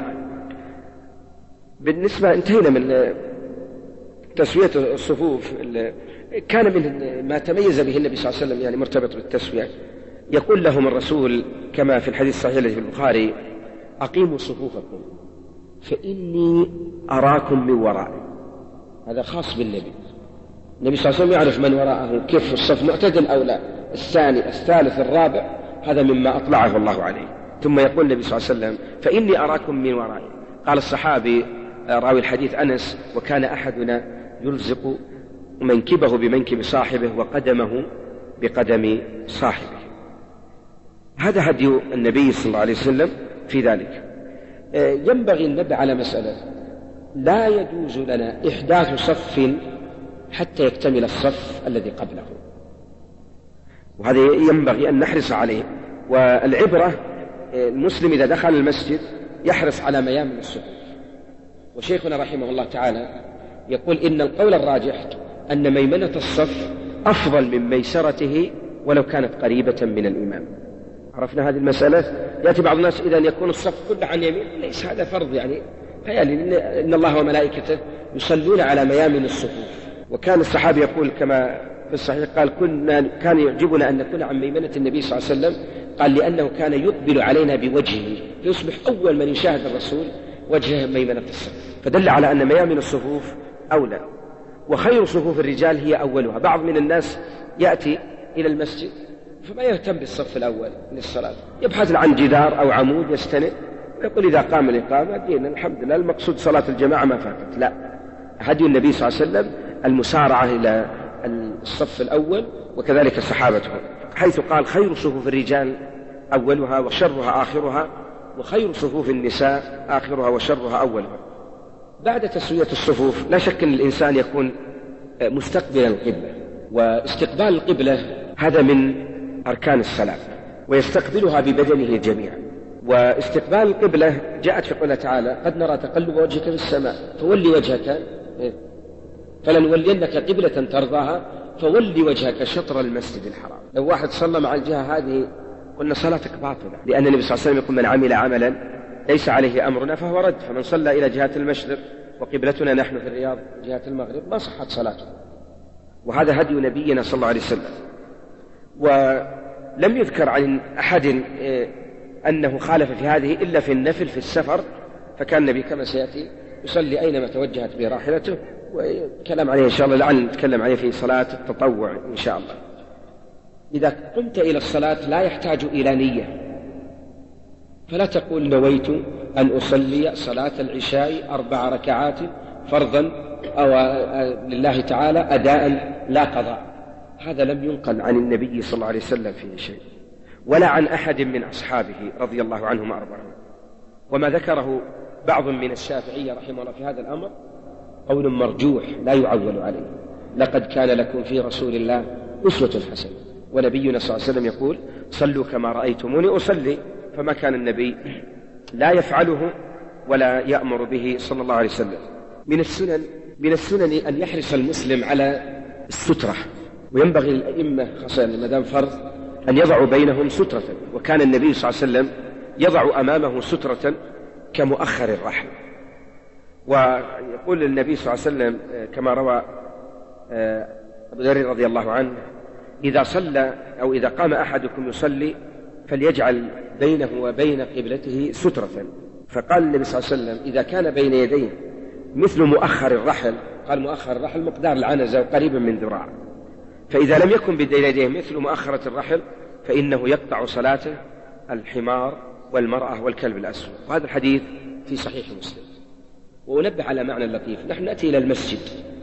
بالنسبة انتهينا من تسوية الصفوف. كان من ما تميز به النبي صلى الله عليه وسلم يعني مرتبط بالتسوية، يقول لهم الرسول كما في الحديث الصحيح الذي في البخاري أقيموا صفوفكم فإني أراكم من ورائي. هذا خاص بالنبي. النبي صلى الله عليه وسلم يعرف من وراءه كيف الصف معتدل أو لا، الثاني الثالث الرابع، هذا مما أطلعه الله عليه. ثم يقول النبي صلى الله عليه وسلم فإني أراكم من ورائي. قال الصحابي راوي الحديث أنس وكان أحدنا يلزق منكبه بمنكب صاحبه وقدمه بقدم صاحبه. هذا هدي النبي صلى الله عليه وسلم في ذلك. ينبغي النبه على مسألة، لا يجوز لنا إحداث صف حتى يكتمل الصف الذي قبله، وهذا ينبغي أن نحرص عليه. والعبرة المسلم إذا دخل المسجد يحرص على ميامن الصفوف. وشيخنا رحمه الله تعالى يقول إن القول الراجح أن ميمنة الصف أفضل من ميسرته ولو كانت قريبة من الإمام. عرفنا هذه المسألة. يأتي بعض الناس إذا يكون الصف كله عن يمين، ليس هذا فرض، يعني إن الله وملائكته يصلون على ميامن الصفوف. وكان الصحابي يقول كما في الصحيح قال كان يعجبنا أن نكون عن ميمنة النبي صلى الله عليه وسلم، قال لأنه كان يقبل علينا بوجهه فيصبح أول من يشاهد الرسول وجه ميمنة الصف، فدل على أن ميامن الصفوف أولى. وخير صفوف الرجال هي أولها. بعض من الناس يأتي إلى المسجد فما يهتم بالصف الأول للصلاة، يبحث عن جدار أو عمود يستند ويقول إذا قام الإقامة دينا الحمد لله، المقصود صلاة الجماعة ما فاتت. لا، هدي النبي صلى الله عليه وسلم المسارعة إلى الصف الأول وكذلك صحابته، حيث قال خير صفوف الرجال أولها وشرها آخرها، وخير صفوف النساء آخرها وشرها أولها. بعد تسوية الصفوف لا شك أن الإنسان يكون مستقبلا القبلة، واستقبال القبلة هذا من أركان الصلاة، ويستقبلها ببدنه جميعا. واستقبال القبلة جاءت في قوله تعالى قد نرى تقلب وجهك في السماء فولي وجهك فلنولينك قبلة ترضاها فولي وجهك شطر المسجد الحرام. لو واحد صلى مع الجهة هذه قلنا صلاتك باطلة، لأن النبي صلى الله عليه وسلم يقول من عمل عملا ليس عليه أمرنا فهو رد. فمن صلى إلى جهة المشرق وقبلتنا نحن في الرياض جهة المغرب ما صحت صلاته. وهذا هدي نبينا صلى الله عليه وسلم. ولم يذكر عن أحد أنه خالف في هذه إلا في النفل في السفر، فكان النبي كما سيأتي يصلي أينما توجهت به راحلته، وكلام عليه إن شاء الله لعل نتكلم عليه في صلاة التطوع إن شاء الله. إذا قمت إلى الصلاة لا يحتاج إلى نية، فلا تقول نويت أن أصلي صلاة العشاء 4 ركعات فرضا أو لله تعالى أداء لا قضاء. هذا لم ينقل عن النبي صلى الله عليه وسلم فيه شيء، ولا عن أحد من أصحابه رضي الله عنهم وأرضاهم. وما ذكره بعض من الشافعية رحمه الله في هذا الأمر قول مرجوح لا يعول عليه. لقد كان لكم في رسول الله أسوة حسنة، ونبينا صلى الله عليه وسلم يقول صلوا كما رأيتموني أصلي، فما كان النبي لا يفعله ولا يأمر به صلى الله عليه وسلم. من السنن أن يحرص المسلم على السترة، وينبغي للأئمة خاصة ما دام فرض أن يضعوا بينهم سترة، وكان النبي صلى الله عليه وسلم يضع أمامه سترة كمؤخر الرحل. ويقول النبي صلى الله عليه وسلم كما روى أبو ذر رضي الله عنه: إذا صلى أو إذا قام أحدكم يصلي فليجعل بينه وبين قبلته سترة. فقال النبي صلى الله عليه وسلم: إذا كان بين يديه مثل مؤخر الرحل، قال مؤخر الرحل مقدار العنزة وقريبا من ذراع، فإذا لم يكن بين يديه مثل مؤخرة الرحل فإنه يقطع صلاته الحمار والمرأة والكلب الأسود. وهذا الحديث في صحيح مسلم. وأنبه على معنى لطيف: نحن نأتي إلى المسجد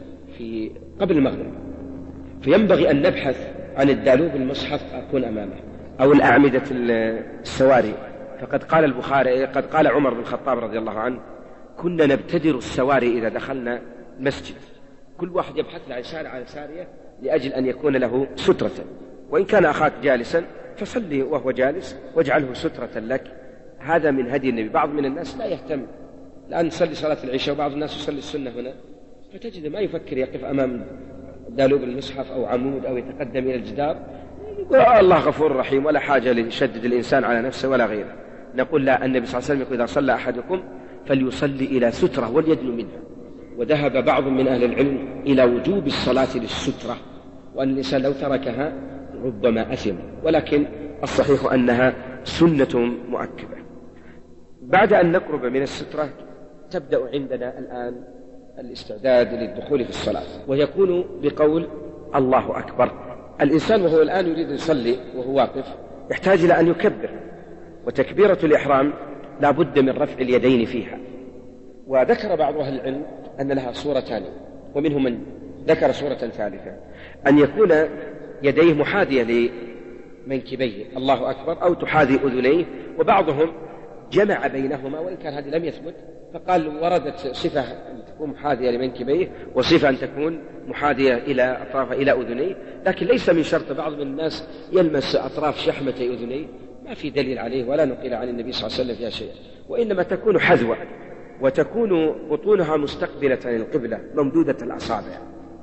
قبل المغرب، فينبغي أن نبحث عن الدالوب المصحف أكون أمامه أو الأعمدة السواري. فقد قال البخاري قد قال عمر بن الخطاب رضي الله عنه: كنا نبتدر السواري إذا دخلنا المسجد، كل واحد يبحث عن شارع عن سارية لأجل أن يكون له سترة، وإن كان أخاك جالسا فصلي وهو جالس واجعله سترة لك. هذا من هدي النبي. بعض من الناس لا يهتم، الآن نصلي صلاة العشاء وبعض الناس يصلي السنة هنا، فتجد ما يفكر يقف أمام دالوب المصحف أو عمود أو يتقدم إلى الجدار يقول الله غفور رحيم، ولا حاجة ليشدد الإنسان على نفسه ولا غيره. نقول لا، النبي صلى الله عليه وسلم يقول: إذا صلى أحدكم فليصلي إلى سترة وليدنو منها. وذهب بعض من أهل العلم إلى وجوب الصلاة للسترة، وأن الإنسان لو تركها ربما أثم، ولكن الصحيح أنها سنة مؤكدة. بعد أن نقرب من السترة تبدأ عندنا الآن الاستعداد للدخول في الصلاة، ويكون بقول الله أكبر. الإنسان وهو الآن يريد يصلي وهو واقف يحتاج إلى أن يكبر، وتكبيرة الإحرام لا بد من رفع اليدين فيها. وذكر بعض أهل العلم أن لها صورتان، ومنهم من ذكر صورة ثالثة، أن يكون يديه محاذية لمنكبيه الله أكبر أو تحاذي أذنيه، وبعضهم جمع بينهما وإن كان هذه لم يثبت، فقال وردت صفة أن تكون محاذية لمنكبيه وصفة أن تكون محاذية إلى أطراف إلى أذنيه، لكن ليس من شرط. بعض من الناس يلمس أطراف شحمتي أذنيه، ما في دليل عليه ولا نقل عن النبي صلى الله عليه وسلم فيها شيء، وإنما تكون حذوة وتكون بطونها مستقبلة للقبلة ممدودة الأصابع.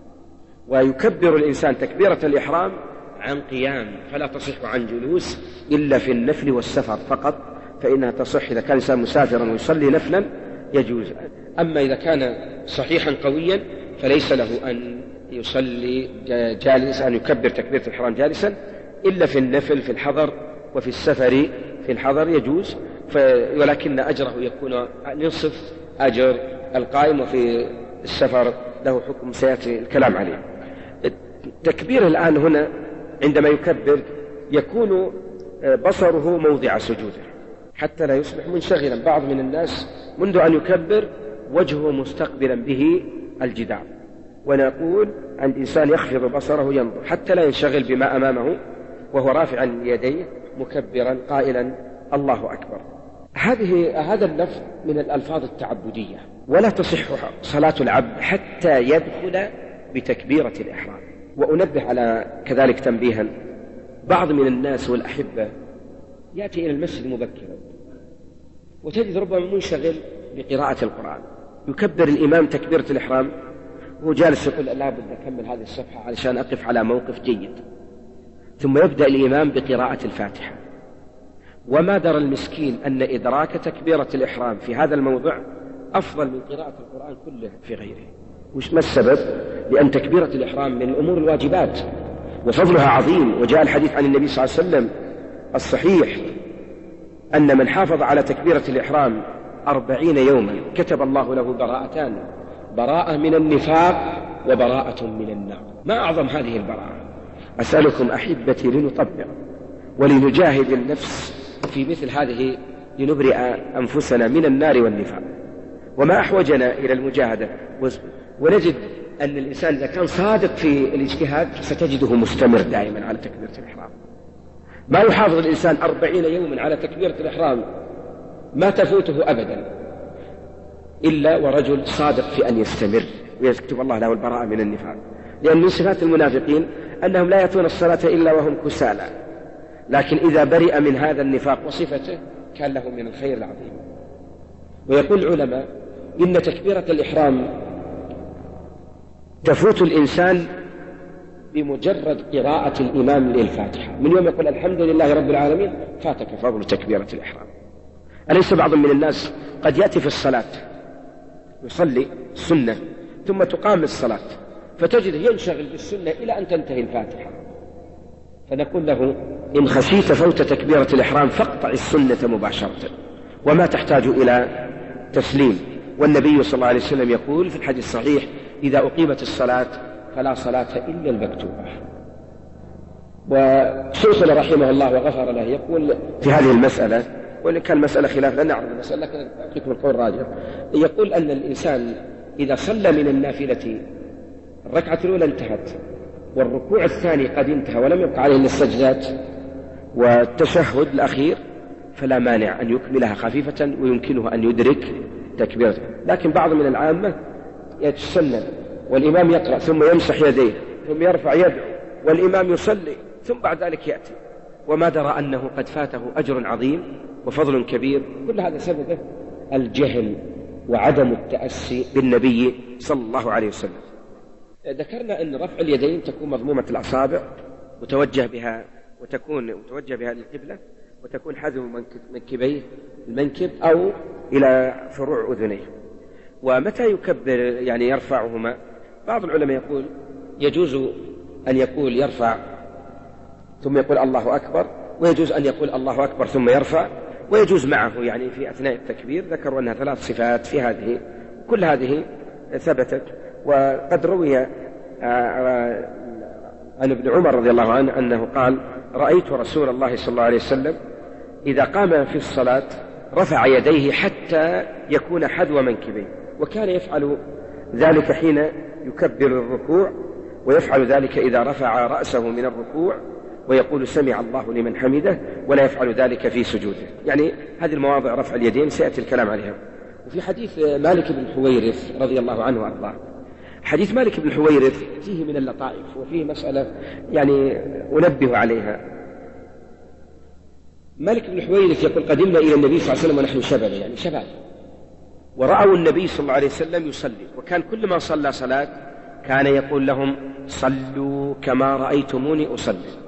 ويكبر الإنسان تكبيرة الإحرام عن قيام، فلا تصح عن جلوس إلا في النفل والسفر فقط، فإنها تصح إذا كان الإنسان مسافرا ويصلي نفلا يجوز. أما إذا كان صحيحا قويا فليس له أن يصلي جالسا، أن يكبر تكبيرة الإحرام جالسا، إلا في النفل في الحضر، وفي السفر في الحضر يجوز، ولكن أجره يكون نصف أجر القائم، وفي السفر له حكم سيأتي الكلام عليه. التكبير الآن هنا عندما يكبر يكون بصره موضع سجوده حتى لا يصبح منشغلا. بعض من الناس منذ أن يكبر وجهه مستقبلا به الجدار، ونقول عن الإنسان يخفض بصره ينظر حتى لا ينشغل بما أمامه وهو رافعا يديه مكبرا قائلا الله أكبر. هذا اللفظ من الألفاظ التعبدية، ولا تصح صلاة العبد حتى يدخل بتكبيرة الإحرام. وأنبه على كذلك تنبيها: بعض من الناس والأحبة يأتي إلى المسجد مبكرا وتجد ربما منشغل بقراءة القرآن، يكبر الإمام تكبيرة الإحرام وهو جالس يقول لا بد أكمل هذه الصفحة علشان أقف على موقف جيد، ثم يبدأ الإمام بقراءة الفاتحة، وما درى المسكين أن إدراك تكبيرة الإحرام في هذا الموضع أفضل من قراءة القرآن كله في غيره. ما السبب؟ لأن تكبيرة الإحرام من الأمور الواجبات وفضلها عظيم، وجاء الحديث عن النبي صلى الله عليه وسلم الصحيح أن من حافظ على تكبيرة الإحرام 40 يوما كتب الله له براءتان: براءة من النفاق وبراءة من النار. ما أعظم هذه البراءة. أسألكم أحبتي لنطبق ولنجاهد النفس في مثل هذه لنبرئ أنفسنا من النار والنفاق. وما أحوجنا إلى المجاهدة، ونجد أن الإنسان إذا كان صادق في الاجتهاد ستجده مستمر دائما على تكبيرة الإحرام. ما يحافظ الإنسان 40 يوما على تكبيرة الإحرام ما تفوته أبدا إلا ورجل صادق في أن يستمر ويكتب الله له البراءة من النفاق. لأن من صفات المنافقين أنهم لا يأتون الصلاة إلا وهم كسالى، لكن إذا برئ من هذا النفاق وصفته كان له من الخير العظيم. ويقول العلماء إن تكبيرة الإحرام تفوت الإنسان بمجرد قراءة الإمام للفاتحة. من يوم يقول الحمد لله رب العالمين فاتك فضل تكبيرة الإحرام. أليس بعض من الناس قد يأتي في الصلاة يصلي السنة ثم تقام الصلاة فتجد ينشغل بالسنة إلى أن تنتهي الفاتحة، فنقول له إن خشيت فوت تكبيرة الإحرام فاقطع السنة مباشرة وما تحتاج إلى تسليم. والنبي صلى الله عليه وسلم يقول في الحديث الصحيح إذا أقيمت الصلاة فلا صلاة إلا المكتوبة. وشيخنا رحمه الله وغفر له يقول في هذه المسألة، وإن كان مسألة خلاف لا نعرف المسألة لكن أعطيكم القول الراجح، يقول أن الإنسان إذا صلى من النافلة الركعة الأولى انتهت والركوع الثاني قد انتهى ولم يبقى عليه إلا السجدات والتشهد الأخير فلا مانع أن يكملها خفيفة ويمكنه أن يدرك تكبيرته. لكن بعض من العامة يتسنن والإمام يقرأ ثم يمسح يديه ثم يرفع يده والإمام يصلي ثم بعد ذلك يأتي وما درى أنه قد فاته أجر عظيم وفضل كبير. كل هذا سببه الجهل وعدم التأسي بالنبي صلى الله عليه وسلم. ذكرنا أن رفع اليدين تكون مضمومة الأصابع متوجه بها للقبلة وتكون حذو منكبيه المنكب أو إلى فروع أذنيه. ومتى يكبر يعني يرفعهما؟ بعض العلماء يقول يجوز أن يقول يرفع ثم يقول الله أكبر، ويجوز أن يقول الله أكبر ثم يرفع، ويجوز معه يعني في أثناء التكبير. ذكروا أنها 3 صفات في هذه، كل هذه ثبتت. وقد روي عن ابن عمر رضي الله عنه أنه قال رأيت رسول الله صلى الله عليه وسلم إذا قام في الصلاة رفع يديه حتى يكون حذو منكبيه، وكان يفعل ذلك حين يكبر الركوع، ويفعل ذلك إذا رفع رأسه من الركوع ويقول سمع الله لمن حمده، ولا يفعل ذلك في سجوده. يعني هذه المواضع رفع اليدين سيأتي الكلام عليها. وفي حديث مالك بن حويرث رضي الله عنه وأرضاه، حديث مالك بن حويرث فيه من اللطائف وفيه مسألة يعني أنبه عليها. مالك بن حويرث يقول قدمنا إلى النبي صلى الله عليه وسلم ونحن شباب، يعني شباب، ورأوا النبي صلى الله عليه وسلم يصلي، وكان كل ما صلى صلاة كان يقول لهم صلوا كما رأيتموني أصلي.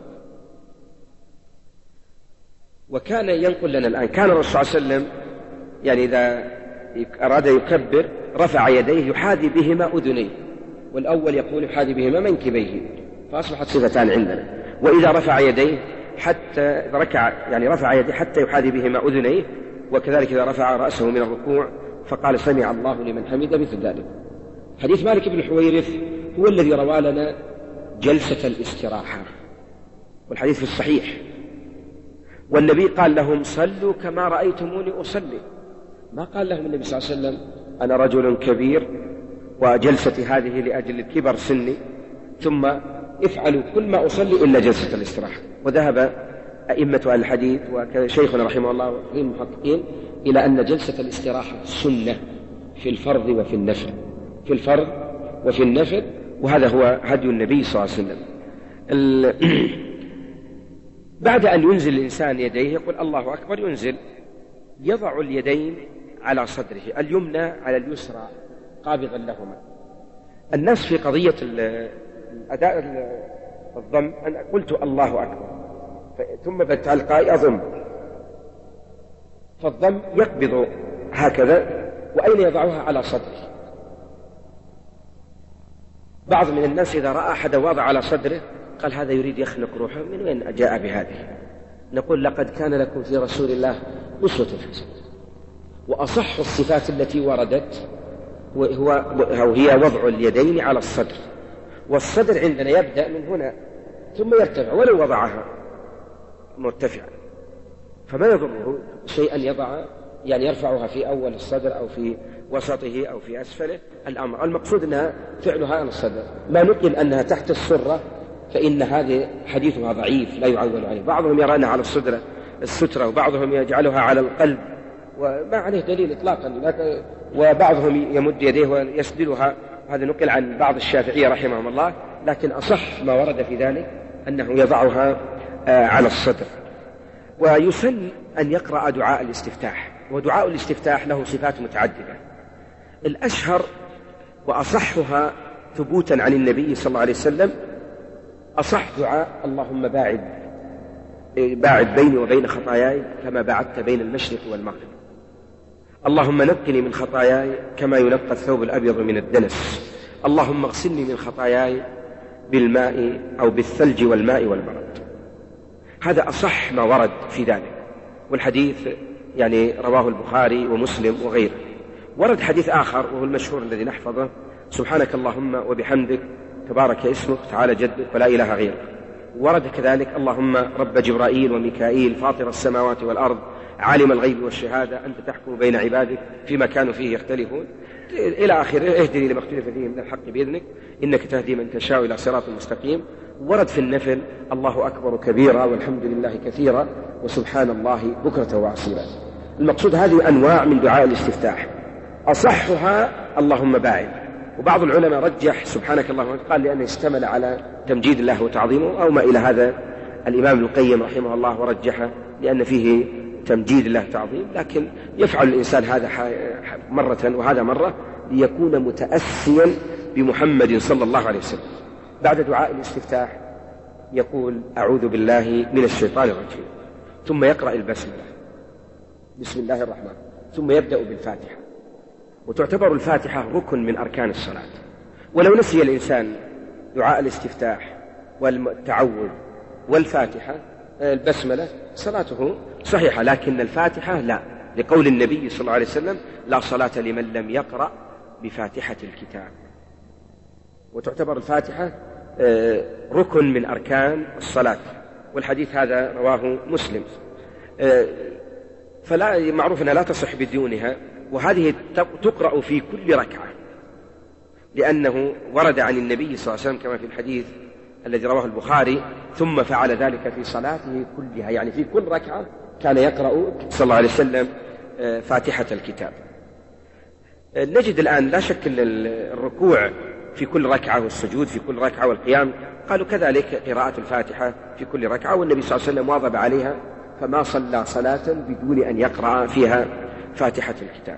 وكان ينقل لنا الآن كان الرسول صلى الله عليه وسلم يعني إذا أراد يكبر رفع يديه يحاذي بهما أذنيه، والأول يقول يحاذي بهما منكبيه، فأصبحت صفتان عندنا. وإذا رفع يديه حتى ركع يعني رفع يديه حتى يحاذي بهما أذنيه، وكذلك إذا رفع رأسه من الركوع فقال سمع الله لمن حمده مثل ذلك. حديث مالك بن حويرث هو الذي روى لنا جلسة الاستراحة، والحديث في الصحيح، والنبي قال لهم صلوا كما رأيتموني أصلي. ما قال لهم النبي صلى الله عليه وسلم أنا رجل كبير وجلستي هذه لأجل كبر سني، ثم افعلوا كل ما أصلي إلا جلسة الاستراحة. وذهب أئمة أهل الحديث وشيخنا رحمه الله وغير المحققين إلى أن جلسة الاستراحة سنة في الفرض وفي النفل، في الفرض وفي النفل، وهذا هو هدي النبي صلى الله عليه وسلم. بعد أن ينزل الإنسان يديه يقول الله أكبر، ينزل يضع اليدين على صدره، اليمنى على اليسرى قابضا لهما. الناس في قضية أداء الضم أنا قلت الله أكبر ثم بالتلقاء أضم، فالضم يقبض هكذا، وأين يضعها؟ على صدره. بعض من الناس إذا رأى أحد وضع على صدره قال هذا يريد يخنق روحه، من وين جاء بهذه؟ نقول لقد كان لكم في رسول الله أسوة حسنة، وأصح الصفات التي وردت هي وضع اليدين على الصدر، والصدر عندنا يبدأ من هنا ثم يرتفع، ولو وضعها مرتفعا فما يضره شيء أن يضع يعني يرفعها في أول الصدر أو في وسطه أو في أسفله. الأمر المقصود أنها فعلها على الصدر. ما نقل أنها تحت السرة فإن هذا حديثها ضعيف لا يعول عليه. بعضهم يرانها على السترة، وبعضهم يجعلها على القلب وما عليه دليل إطلاقا، وبعضهم يمد يديه ويسدلها، هذا نقل عن بعض الشافعية رحمهم الله، لكن أصح ما ورد في ذلك أنه يضعها على الصدر. ويسن أن يقرأ دعاء الاستفتاح، ودعاء الاستفتاح له صفات متعددة. الأشهر وأصحها ثبوتا عن النبي صلى الله عليه وسلم أصح دعاء اللهم باعد بيني وبين خطاياي كما باعدت بين المشرق والمغرب. اللهم نقني من خطاياي كما ينقى الثوب الأبيض من الدنس. اللهم اغسلني من خطاياي بالماء أو بالثلج والماء والبرد. هذا أصح ما ورد في ذلك، والحديث يعني رواه البخاري ومسلم وغيره. ورد حديث آخر وهو المشهور الذي نحفظه: سبحانك اللهم وبحمدك تبارك اسمك تعالى جدك ولا إله غيرك. ورد كذلك: اللهم رب جبرائيل وميكائيل فاطر السماوات والأرض عالم الغيب والشهادة أنت تحكم بين عبادك فيما كانوا فيه يختلفون إلى آخره. اهدني لما اختلف فيه من الحق بإذنك إنك تهدي من تشاء إلى صراط مستقيم. ورد في النفل: الله أكبر كبيرا والحمد لله كثيرا وسبحان الله بكرة وأصيلا. المقصود هذه أنواع من دعاء الاستفتاح، أصحها اللهم باعد. وبعض العلماء رجح سبحانك اللهم، قال لأنه اشتمل على تمجيد الله وتعظيمه أو ما إلى هذا الإمام ابن القيم رحمه الله ورجحه لأن فيه تمجيد الله وتعظيم، لكن يفعل الإنسان هذا مرة وهذا مرة ليكون متأسيا بمحمد صلى الله عليه وسلم. بعد دعاء الاستفتاح يقول: أعوذ بالله من الشيطان الرجيم، ثم يقرأ البسملة بسم الله الرحمن، ثم يبدأ بالفاتحة. وتعتبر الفاتحة ركن من أركان الصلاة، ولو نسي الإنسان دعاء الاستفتاح والتعوذ والفاتحة البسملة صلاته صحيحة، لكن الفاتحة لا، لقول النبي صلى الله عليه وسلم: لا صلاة لمن لم يقرأ بفاتحة الكتاب. وتعتبر الفاتحة ركن من أركان الصلاة، والحديث هذا رواه مسلم. فلا معروف أنها لا تصح بدونها، وهذه تقرأ في كل ركعة، لأنه ورد عن النبي صلى الله عليه وسلم كما في الحديث الذي رواه البخاري: ثم فعل ذلك في صلاته كلها، يعني في كل ركعة كان يقرأ صلى الله عليه وسلم فاتحة الكتاب. نجد الآن لا شك أن الركوع في كل ركعة والسجود في كل ركعة والقيام قالوا كذلك قراءة الفاتحة في كل ركعة، والنبي صلى الله عليه وسلم واظب عليها، فما صلى صلاة بدون أن يقرأ فيها فاتحة الكتاب.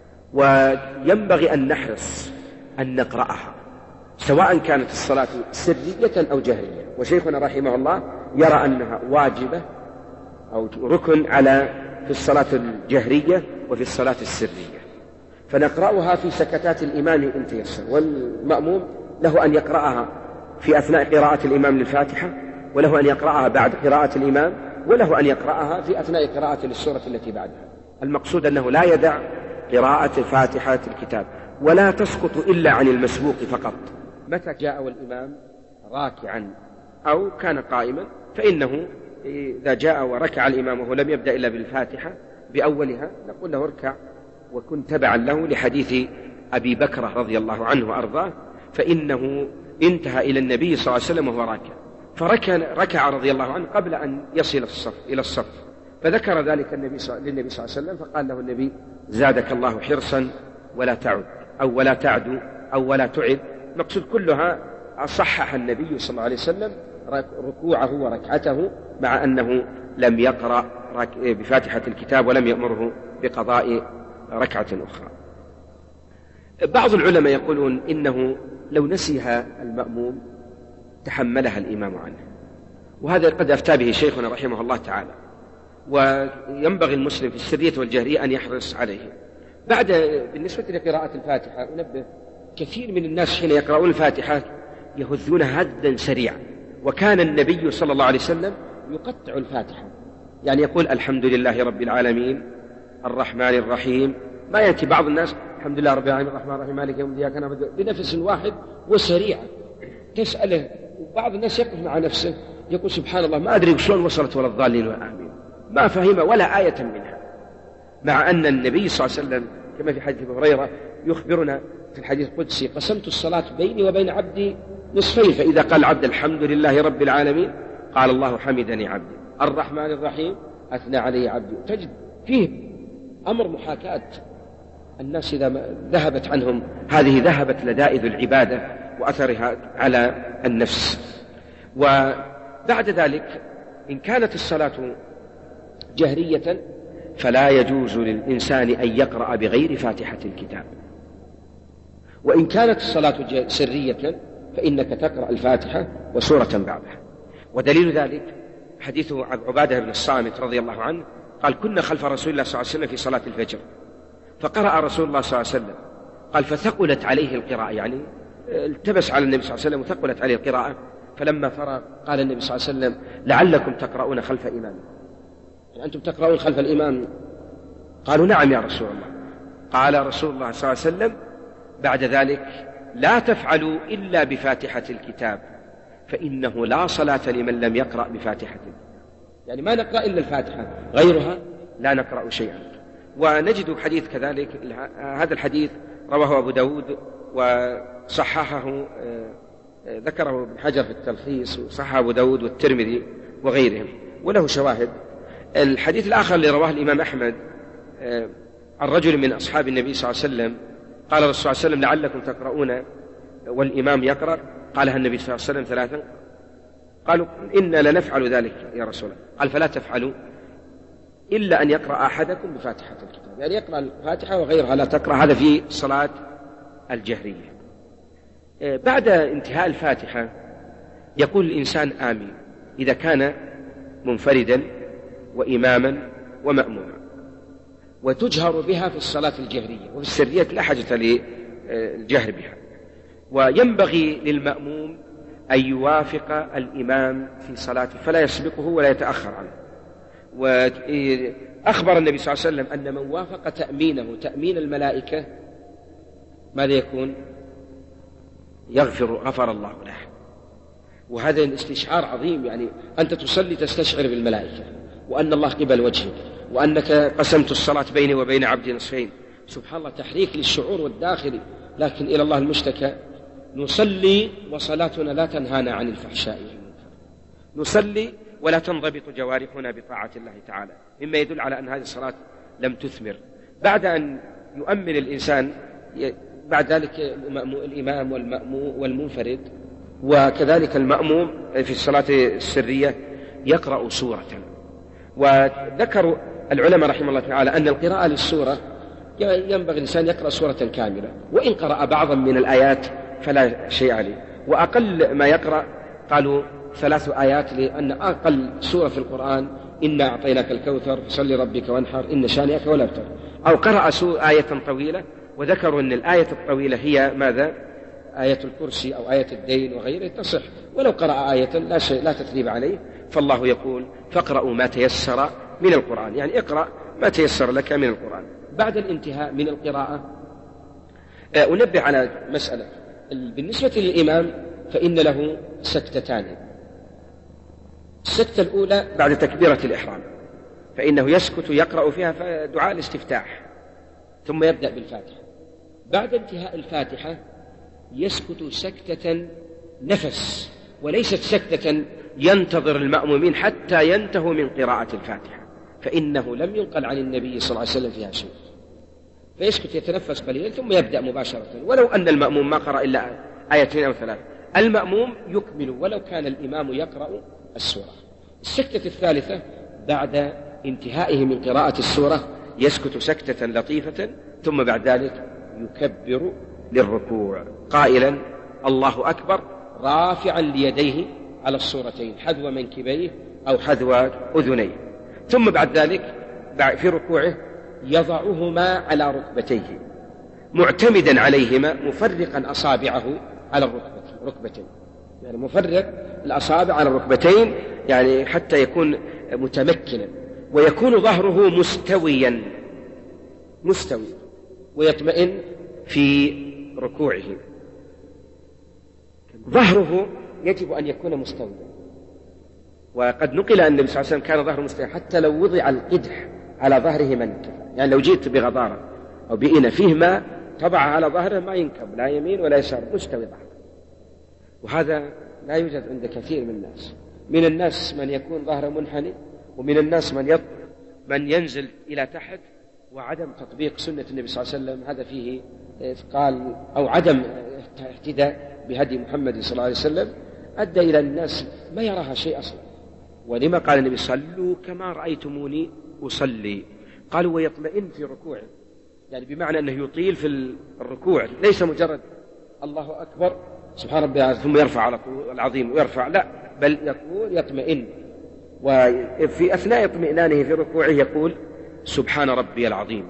وينبغي أن نحرص أن نقرأها سواء كانت الصلاة سرية أو جهرية، وشيخنا رحمه الله يرى أنها واجبة أو ركن في الصلاة الجهرية وفي الصلاة السرية، فنقرأها في سكتات الإمام إن تيسر، والمأموم له أن يقرأها في أثناء قراءة الإمام للفاتحة، وله أن يقرأها بعد قراءة الإمام، وله أن يقرأها في أثناء قراءة للسورة التي بعدها. المقصود أنه لا يدع قراءة فاتحة الكتاب، ولا تسقط إلا عن المسبوق فقط. متى جاء والإمام راكعا أو كان قائما فإنه إذا جاء وركع الإمام وهو لم يبدأ إلا بالفاتحة بأولها نقول له اركع وكن تبعا له لحديث أبي بكر رضي الله عنه وأرضاه، فإنه انتهى إلى النبي صلى الله عليه وسلم وهو راكع، فركع رضي الله عنه قبل أن يصل إلى الصف، فذكر ذلك للنبي صلى الله عليه وسلم، فقال له النبي: زادك الله حرصا ولا تعد أو ولا تعد أو ولا تعد. مقصود كلها صحح النبي صلى الله عليه وسلم ركوعه وركعته، مع أنه لم يقرأ بفاتحة الكتاب ولم يأمره بقضاء ركعة أخرى. بعض العلماء يقولون إنه لو نسيها المأموم تحملها الإمام عنه، وهذا قد أفتى به شيخنا رحمه الله تعالى، وينبغي المسلم في السرية والجهرية أن يحرص عليه. بالنسبة لقراءة الفاتحة أنبه: كثير من الناس حين يقرؤون الفاتحة يهذونها هدا سريعا، وكان النبي صلى الله عليه وسلم يقطع الفاتحة، يعني يقول: الحمد لله رب العالمين الرحمن الرحيم، ما يأتي بعض الناس الحمد لله رب العالمين الرحمن الرحيم مالك يوم الدين إياك نعبد، بنفس واحد وسريع تسأله. وبعض الناس يقف مع نفسه يقول: سبحان الله ما أدري شلون وصلت ولا الضالين والآمين، ما فهم ولا آية منها، مع أن النبي صلى الله عليه وسلم كما في حديث أبي هريرة يخبرنا في الحديث القدسي: قسمت الصلاة بيني وبين عبدي نصفين، فإذا قال العبد الحمد لله رب العالمين قال الله حمدني عبدي، الرحمن الرحيم أثنى علي عبدي. تجد فيه أمر محاكاة الناس إذا ذهبت عنهم هذه ذهبت لذائذ العبادة وأثرها على النفس. وبعد ذلك إن كانت الصلاة جهرية فلا يجوز للإنسان أن يقرأ بغير فاتحة الكتاب، وإن كانت الصلاة سرية فإنك تقرأ الفاتحة وسورة بعدها. ودليل ذلك حديث عبادة بن الصامت رضي الله عنه قال كنا خلف رسول الله صلى الله عليه وسلم في صلاة الفجر فقرأ رسول الله صلى الله عليه وسلم قال فثقلت عليه القراءة، يعني التبس على النبي صلى الله عليه وسلم وثقلت عليه القراءة، فلما فرغ قال النبي صلى الله عليه وسلم لعلكم تقرؤون خلف إمامكم، يعني أنتم تقرؤون خلف الإمام؟ قالوا نعم يا رسول الله. قال رسول الله صلى الله عليه وسلم بعد ذلك لا تفعلوا إلا بفاتحة الكتاب فإنه لا صلاة لمن لم يقرأ بفاتحة الكتاب، يعني ما نقرأ إلا الفاتحة، غيرها لا نقرأ شيئا. ونجد حديث كذلك، هذا الحديث رواه أبو داود وصححه، ذكره ابن حجر في التلخيص وصححه أبو داود والترمذي وغيرهم وله شواهد. الحديث الآخر اللي رواه الإمام أحمد عن رجل من أصحاب النبي صلى الله عليه وسلم قال الرسول صلى الله عليه وسلم لعلكم تقرؤون والإمام يقرأ، قالها النبي صلى الله عليه وسلم ثلاثا، قالوا إنا لنفعل ذلك يا رسول الله، قال فلا تفعلوا إلا أن يقرأ أحدكم بفاتحة الكتاب، يعني يقرأ الفاتحة وغيرها لا تقرأ، هذا في صلاة الجهرية. بعد انتهاء الفاتحة يقول الإنسان آمين إذا كان منفردا وإماما ومأموما، وتجهر بها في الصلاة الجهرية، وفي السرية لا حاجة للجهر بها. وينبغي للمأموم أن يوافق الإمام في صلاته فلا يسبقه ولا يتأخر عنه. وأخبر النبي صلى الله عليه وسلم أن من وافق تأمينه تأمين الملائكة ماذا يكون؟ غفر الله له. وهذا الاستشعار عظيم، يعني أنت تصلي تستشعر بالملائكة وأن الله قبل وجهك وأنك قسمت الصلاة بيني وبين عبدي نصفين، سبحان الله، تحريك للشعور والداخلي. لكن إلى الله المشتكى، نصلي وصلاتنا لا تنهانا عن الفحشاء والمنكر، نصلي ولا تنضبط جوارحنا بطاعة الله تعالى، مما يدل على أن هذه الصلاة لم تثمر. بعد أن يؤمن الإنسان بعد ذلك الإمام والمنفرد وكذلك المأموم في الصلاة السرية يقرأ سورة. وذكروا العلماء رحمه الله تعالى أن القراءة للسورة ينبغي الإنسان يقرأ سورة كاملة، وإن قرأ بعضا من الآيات فلا شيء عليه. وأقل ما يقرأ قالوا 3 آيات، لأن أقل سورة في القرآن إنا أعطيناك الكوثر فصل ربك وانحر إن شانئك ولا أبتر. أو قرأ آية طويلة، وذكروا أن الآية الطويلة هي ماذا؟ آية الكرسي أو آية الدين وغيره تصح، ولو قرأ آية لا تثريب عليه. فالله يقول فاقرأوا ما تيسر من القرآن، يعني اقرأ ما تيسر لك من القرآن. بعد الانتهاء من القراءة أنبه على مسألة، بالنسبة للإمام فإن له سكتتان. السكتة الأولى بعد تكبيرة الإحرام، فإنه يسكت يقرأ فيها دعاء الاستفتاح ثم يبدأ بالفاتحة. بعد انتهاء الفاتحة يسكت سكتة نفس، وليست سكتة ينتظر المأمومين حتى ينتهوا من قراءة الفاتحة، فإنه لم ينقل عن النبي صلى الله عليه وسلم فيها شيء. فيسكت يتنفس قليلا ثم يبدأ مباشرة، ولو أن المأموم ما قرأ إلا 2 أو 3، المأموم يكمل ولو كان الإمام يقرأ السورة. السكتة الثالثة بعد انتهائه من قراءة السورة يسكت سكتة لطيفة، ثم بعد ذلك يكبر للركوع قائلا الله أكبر، رافعا ليديه على الصورتين حذو منكبيه أو حذو أذنيه، ثم بعد ذلك في ركوعه يضعهما على ركبتيه معتمدا عليهما، مفرقا أصابعه على الركبتين، يعني مفرق الأصابع على الركبتين يعني حتى يكون متمكنا، ويكون ظهره مستوي ويطمئن في ركوعه. ظهره يجب أن يكون مستويا، وقد نقل أن النبي صلى الله عليه وسلم كان ظهره مستوي حتى لو وضع القدح على ظهره ما انكب، يعني لو جئت بغضارة أو بإناء فيه ماء طبع على ظهره ما ينكب لا يمين ولا يسار، مستوي ظهره. وهذا لا يوجد عند كثير من الناس. من الناس من يكون ظهره منحني، ومن الناس من ينزل إلى تحت. وعدم تطبيق سنة النبي صلى الله عليه وسلم هذا فيه إثقال أو عدم اهتداء بهدي محمد صلى الله عليه وسلم أدى إلى الناس ما يراها شيء أصلا. ولما قال النبي صلوا كما رأيتموني أصلي، قالوا ويطمئن في ركوعه، يعني بمعنى أنه يطيل في الركوع، ليس مجرد الله أكبر سبحان ربي ثم يرفع على طول العظيم ويرفع، لا، بل يقول يطمئن، وفي أثناء اطمئنانه في ركوعه يقول سبحان ربي العظيم،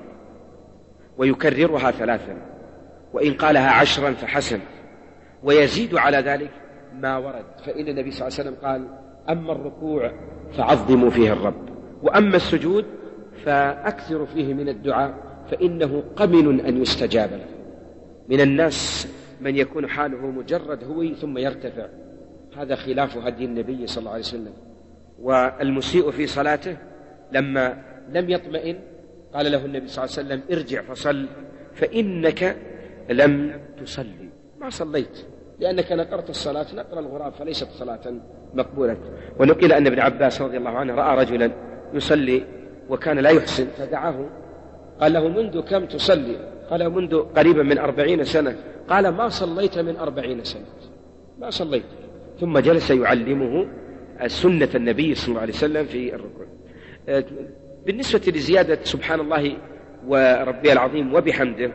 ويكررها 3، وإن قالها 10 فحسن، ويزيد على ذلك ما ورد. فإن النبي صلى الله عليه وسلم قال أما الركوع فعظموا فيه الرب، وأما السجود فأكثروا فيه من الدعاء فإنه قمن أن يستجاب له. من الناس من يكون حاله مجرد هوي ثم يرتفع، هذا خلاف هدي النبي صلى الله عليه وسلم. والمسيء في صلاته لما لم يطمئن قال له النبي صلى الله عليه وسلم ارجع فصل فإنك لم تصلي، ما صليت، لأنك نقرت الصلاة نقر الغراب فليست صلاة مقبولة. ونقل أن ابن عباس رضي الله عنه رأى رجلا يصلي وكان لا يحسن فدعاه، قال له منذ كم تصلي؟ قال منذ قريبا من 40 سنة. قال ما صليت من 40 سنة، ما صليت. ثم جلس يعلمه سنة النبي صلى الله عليه وسلم في الركوع. بالنسبة لزيادة سبحان الله وربي العظيم وبحمده،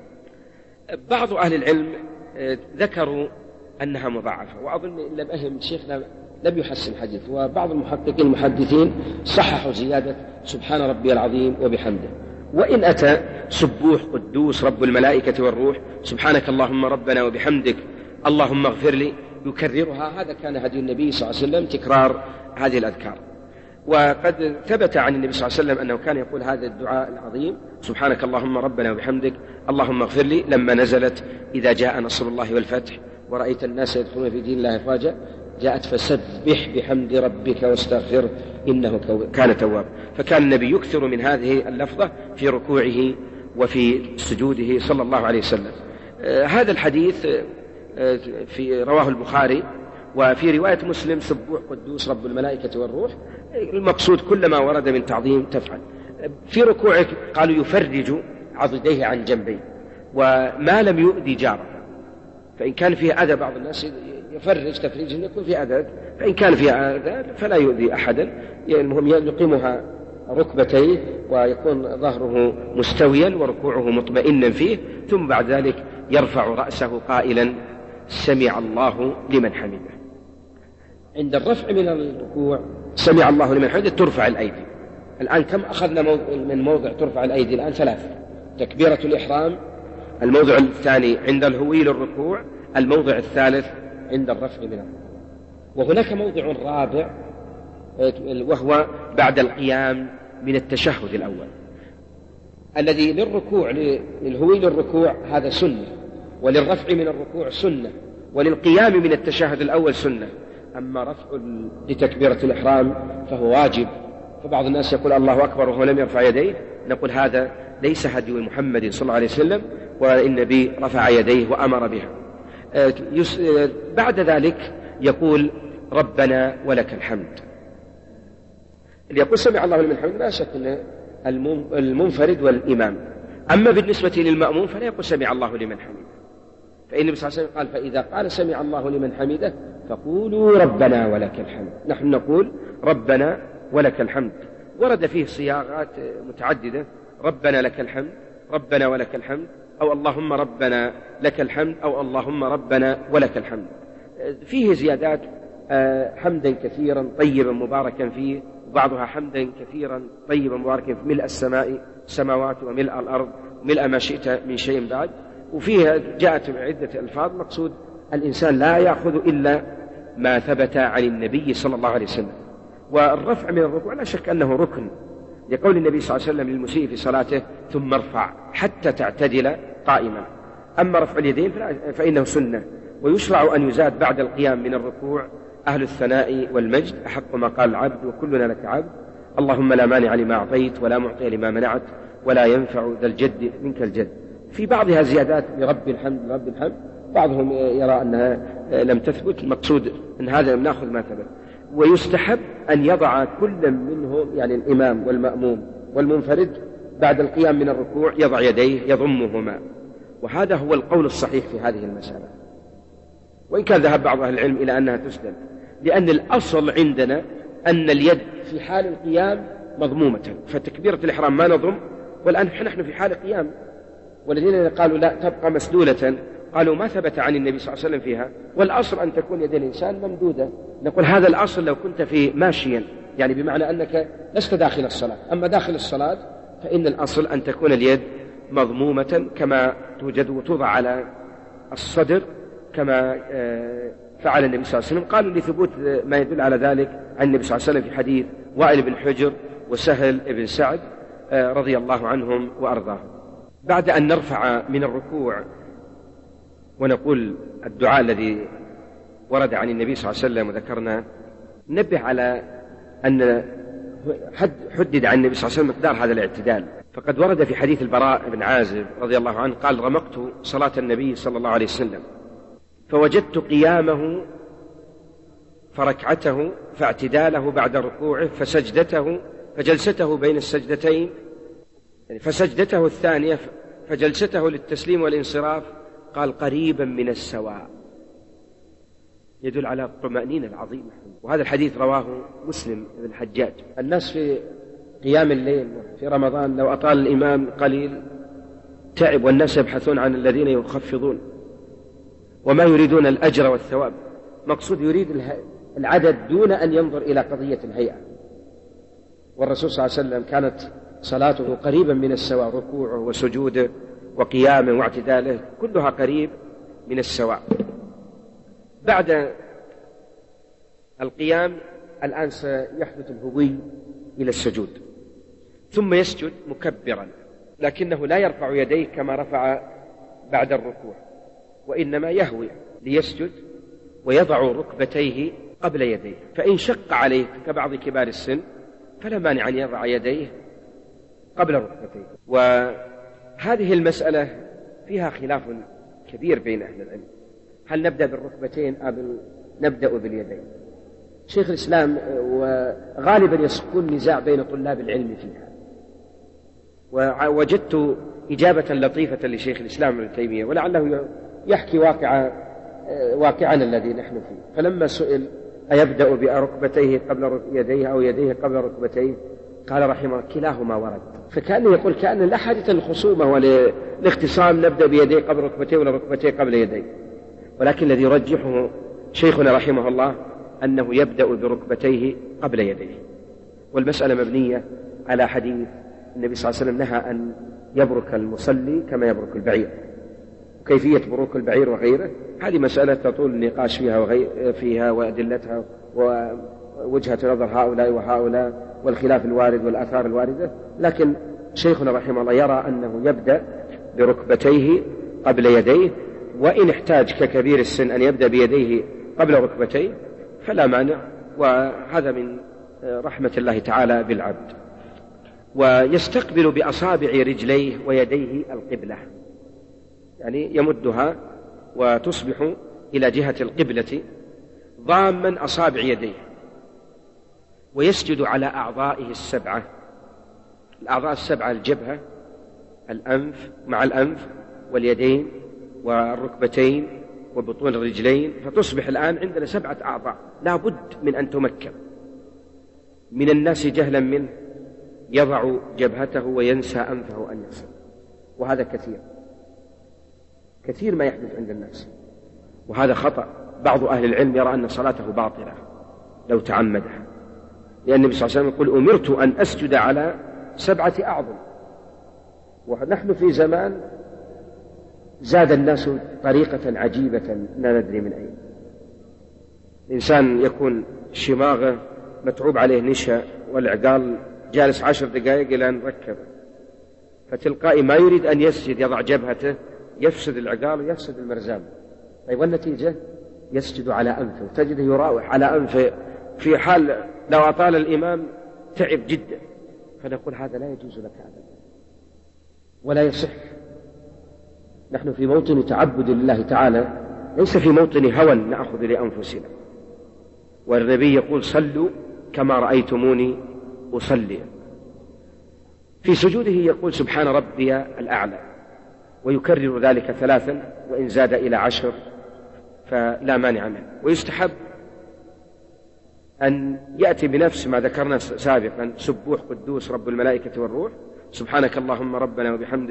بعض أهل العلم ذكروا أنها مضاعفة، وأظن إن لم أهم شيخنا لم يحسن الحديث، وبعض المحققين المحدثين صححوا زيادة سبحان ربي العظيم وبحمده. وإن أتى سبوح قدوس رب الملائكة والروح سبحانك اللهم ربنا وبحمدك اللهم اغفر لي يكررها، هذا كان هدي النبي صلى الله عليه وسلم تكرار هذه الأذكار. وقد ثبت عن النبي صلى الله عليه وسلم أنه كان يقول هذا الدعاء العظيم سبحانك اللهم ربنا وبحمدك اللهم اغفر لي لما نزلت إذا جاء نصر الله والفتح ورأيت الناس يدخلون في دين الله أفواجا، جاءت فسبح بحمد ربك واستغفره إنه كان توابا. فكان النبي يكثر من هذه اللفظة في ركوعه وفي سجوده صلى الله عليه وسلم. هذا الحديث في رواه البخاري، وفي رواية مسلم سبوح قدوس رب الملائكة والروح، المقصود كل ما ورد من تعظيم تفعل. في ركوعك قالوا يفرج عضديه عن جنبيه، وما لم يؤذي جاره، فإن كان فيه أذى بعض الناس يفرج تفريج يكون فيه أذى، فإن كان فيه أذى فلا يؤذي أحدا. المهم يقيمها ركبتيه ويكون ظهره مستويا وركوعه مطمئنا فيه، ثم بعد ذلك يرفع رأسه قائلا سمع الله لمن حمده. عند الرفع من الركوع سمع الله لمن حمده ترفع الأيدي. الآن كم أخذنا من موضع ترفع الأيدي؟ الآن 3: تكبيرة الإحرام، الموضع الثاني عند الهوي للركوع، الموضع الثالث عند الرفع من الركوع. وهناك موضع رابع وهو بعد القيام من التشهد الأول، الذي للركوع للهوي للركوع هذا سنة، وللرفع من الركوع سنة، وللقيام من التشهد الأول سنة. أما رفع لتكبيرة الإحرام فهو واجب. فبعض الناس يقول الله أكبر وهو لم يرفع يديه، نقول هذا ليس هدي محمد صلى الله عليه وسلم، والنبي رفع يديه وأمر بها. بعد ذلك يقول ربنا ولك الحمد. اللي يقول سمع الله لمن حمده لا شك أن المنفرد والإمام. أما بالنسبة للمأموم فلا يقول سمع الله لمن حمده، فإن النبي صلى الله عليه وسلم قال فإذا قال سمع الله لمن حمده فقولوا ربنا ولك الحمد. نحن نقول ربنا ولك الحمد. ورد فيه صياغات متعددة: ربنا لك الحمد، ربنا ولك الحمد، أو اللهم ربنا لك الحمد، أو اللهم ربنا ولك الحمد. فيه زيادات: حمدا كثيرا طيبا مباركا فيه، وبعضها حمدا كثيرا طيبا مباركا في ملء السماوات وملء الأرض وملء ما شئت من شيء بعد. وفيها جاءت عدة ألفاظ، مقصود الإنسان لا يأخذ إلا ما ثبت عن النبي صلى الله عليه وسلم. والرفع من الركوع لا شك أنه ركن، لقول النبي صلى الله عليه وسلم للمسيء في صلاته ثم ارفع حتى تعتدل قائما. أما رفع اليدين فإنه سنة، ويشرع أن يزاد بعد القيام من الركوع أهل الثناء والمجد أحق ما قال العبد وكلنا لك عبد، اللهم لا مانع لما أعطيت ولا معطي لما منعت ولا ينفع ذا الجد منك الجد. في بعضها زيادات لرب الحمد لرب الحمد، بعضهم يرى أنها لم تثبت، المقصود أن هذا نأخذ ما ثبت. ويستحب أن يضع كل منهم، يعني الإمام والمأموم والمنفرد، بعد القيام من الركوع يضع يديه يضمهما، وهذا هو القول الصحيح في هذه المسألة، وإن كان ذهب بعض أهل العلم إلى أنها تسلم، لأن الأصل عندنا أن اليد في حال القيام مضمومة، فتكبيرة الإحرام ما نضم، والآن نحن في حال قيام، والذين قالوا لا تبقى مسدولة قالوا ما ثبت عن النبي صلى الله عليه وسلم فيها، والأصل أن تكون يد الإنسان ممدودة. نقول هذا الأصل لو كنت في ماشيا، يعني بمعنى أنك لست داخل الصلاة. أما داخل الصلاة فإن الأصل أن تكون اليد مضمومة كما توجد وتوضع على الصدر كما فعل النبي صلى الله عليه وسلم. قالوا لثبوت ما يدل على ذلك عن النبي صلى الله عليه وسلم في حديث وائل بن حجر وسهل بن سعد رضي الله عنهم وأرضاهم. بعد أن نرفع من الركوع ونقول الدعاء الذي ورد عن النبي صلى الله عليه وسلم وذكرنا، نبه على أن حدد عن النبي صلى الله عليه وسلم مقدار هذا الاعتدال. فقد ورد في حديث البراء بن عازب رضي الله عنه قال: رمقت صلاة النبي صلى الله عليه وسلم فوجدت قيامه فركعته فاعتداله بعد ركوعه فسجدته فجلسته بين السجدتين، يعني فسجدته الثانية فجلسته للتسليم والانصراف، قال قريبا من السواء، يدل على الطمأنينة العظيمة. وهذا الحديث رواه مسلم بن الحجاج. الناس في قيام الليل في رمضان لو أطال الإمام قليل تعب، والناس يبحثون عن الذين يخفضون وما يريدون الأجر والثواب، مقصود يريد العدد دون أن ينظر إلى قضية الهيئة. والرسول صلى الله عليه وسلم كانت صلاته قريبا من السواء، ركوعه وسجوده وقيامه واعتداله كلها قريب من السواء. بعد القيام الآن سيحدث الهوي إلى السجود، ثم يسجد مكبرا، لكنه لا يرفع يديه كما رفع بعد الركوع، وإنما يهوي ليسجد ويضع ركبتيه قبل يديه. فإن شق عليه كبعض كبار السن فلا مانع أن يضع يديه قبل ركبتيه. وهذه المسألة فيها خلاف كبير بين أهل العلم، هل نبدأ بالركبتين أم نبدأ باليدين؟ شيخ الإسلام وغالبا يكون نزاع بين طلاب العلم فيها، ووجدت إجابة لطيفة لشيخ الإسلام ابن تيمية، ولعله يحكي واقعنا الذي نحن فيه. فلما سئل أيبدأ بركبتيه قبل يديه أو يديه قبل ركبتيه، قال رحمه الله كلاهما ورد. فكأنه يقول كأن لا حاجة للخصومة والاختصام نبدأ بيديه قبل ركبتيه ولا ركبتيه قبل يديه، ولكن الذي يرجحه شيخنا رحمه الله أنه يبدأ بركبتيه قبل يديه. والمسألة مبنية على حديث النبي صلى الله عليه وسلم نهى أن يبرك المصلي كما يبرك البعير. كيفية بروك البعير وغيره هذه مسألة تطول النقاش فيها وأدلتها ووجهة نظر هؤلاء وهؤلاء والخلاف الوارد والآثار الواردة، لكن شيخنا رحمه الله يرى أنه يبدأ بركبتيه قبل يديه، وإن احتاج ككبير السن أن يبدأ بيديه قبل ركبتيه فلا مانع، وهذا من رحمة الله تعالى بالعبد. ويستقبل بأصابع رجليه ويديه القبلة، يعني يمدها وتصبح إلى جهة القبلة ضاما أصابع يديه، ويسجد على أعضائه السبعة. الأعضاء السبعة الجبهة، الأنف مع الأنف واليدين والركبتين وبطون الرجلين، فتصبح الآن عندنا 7 أعضاء لا بد من أن تمكن. من الناس جهلا منه يضع جبهته وينسى أنفه أن يصل، وهذا كثير ما يحدث عند الناس، وهذا خطأ. بعض أهل العلم يرى أن صلاته باطلة لو تعمدها، لأن النبي صلى الله عليه وسلم يقول أمرت أن أسجد على 7 أعظم، ونحن في زمان زاد الناس طريقة عجيبة لا ندري من أين. إنسان يكون شماغه متعوب عليه نشا والعقال جالس 10 دقائق إلى أن ركبه، فتلقائي ما يريد أن يسجد يضع جبهته، يفسد العقال ويفسد المرزام. طيب والنتيجة يسجد على أنفه، تجده يراوح على أنفه في حال لو أطال الإمام تعب جدا. فنقول هذا لا يجوز لك أبدا ولا يصح. نحن في موطن تعبد لله تعالى، ليس في موطن هوى نأخذ لأنفسنا. والنبي يقول صلوا كما رأيتموني أصلي. في سجوده يقول سبحان ربي الأعلى، ويكرر ذلك 3، وإن زاد إلى 10 فلا مانع منه. ويستحب أن يأتي بنفس ما ذكرنا سابقا: سبوح قدوس رب الملائكة والروح، سبحانك اللهم ربنا وبحمدك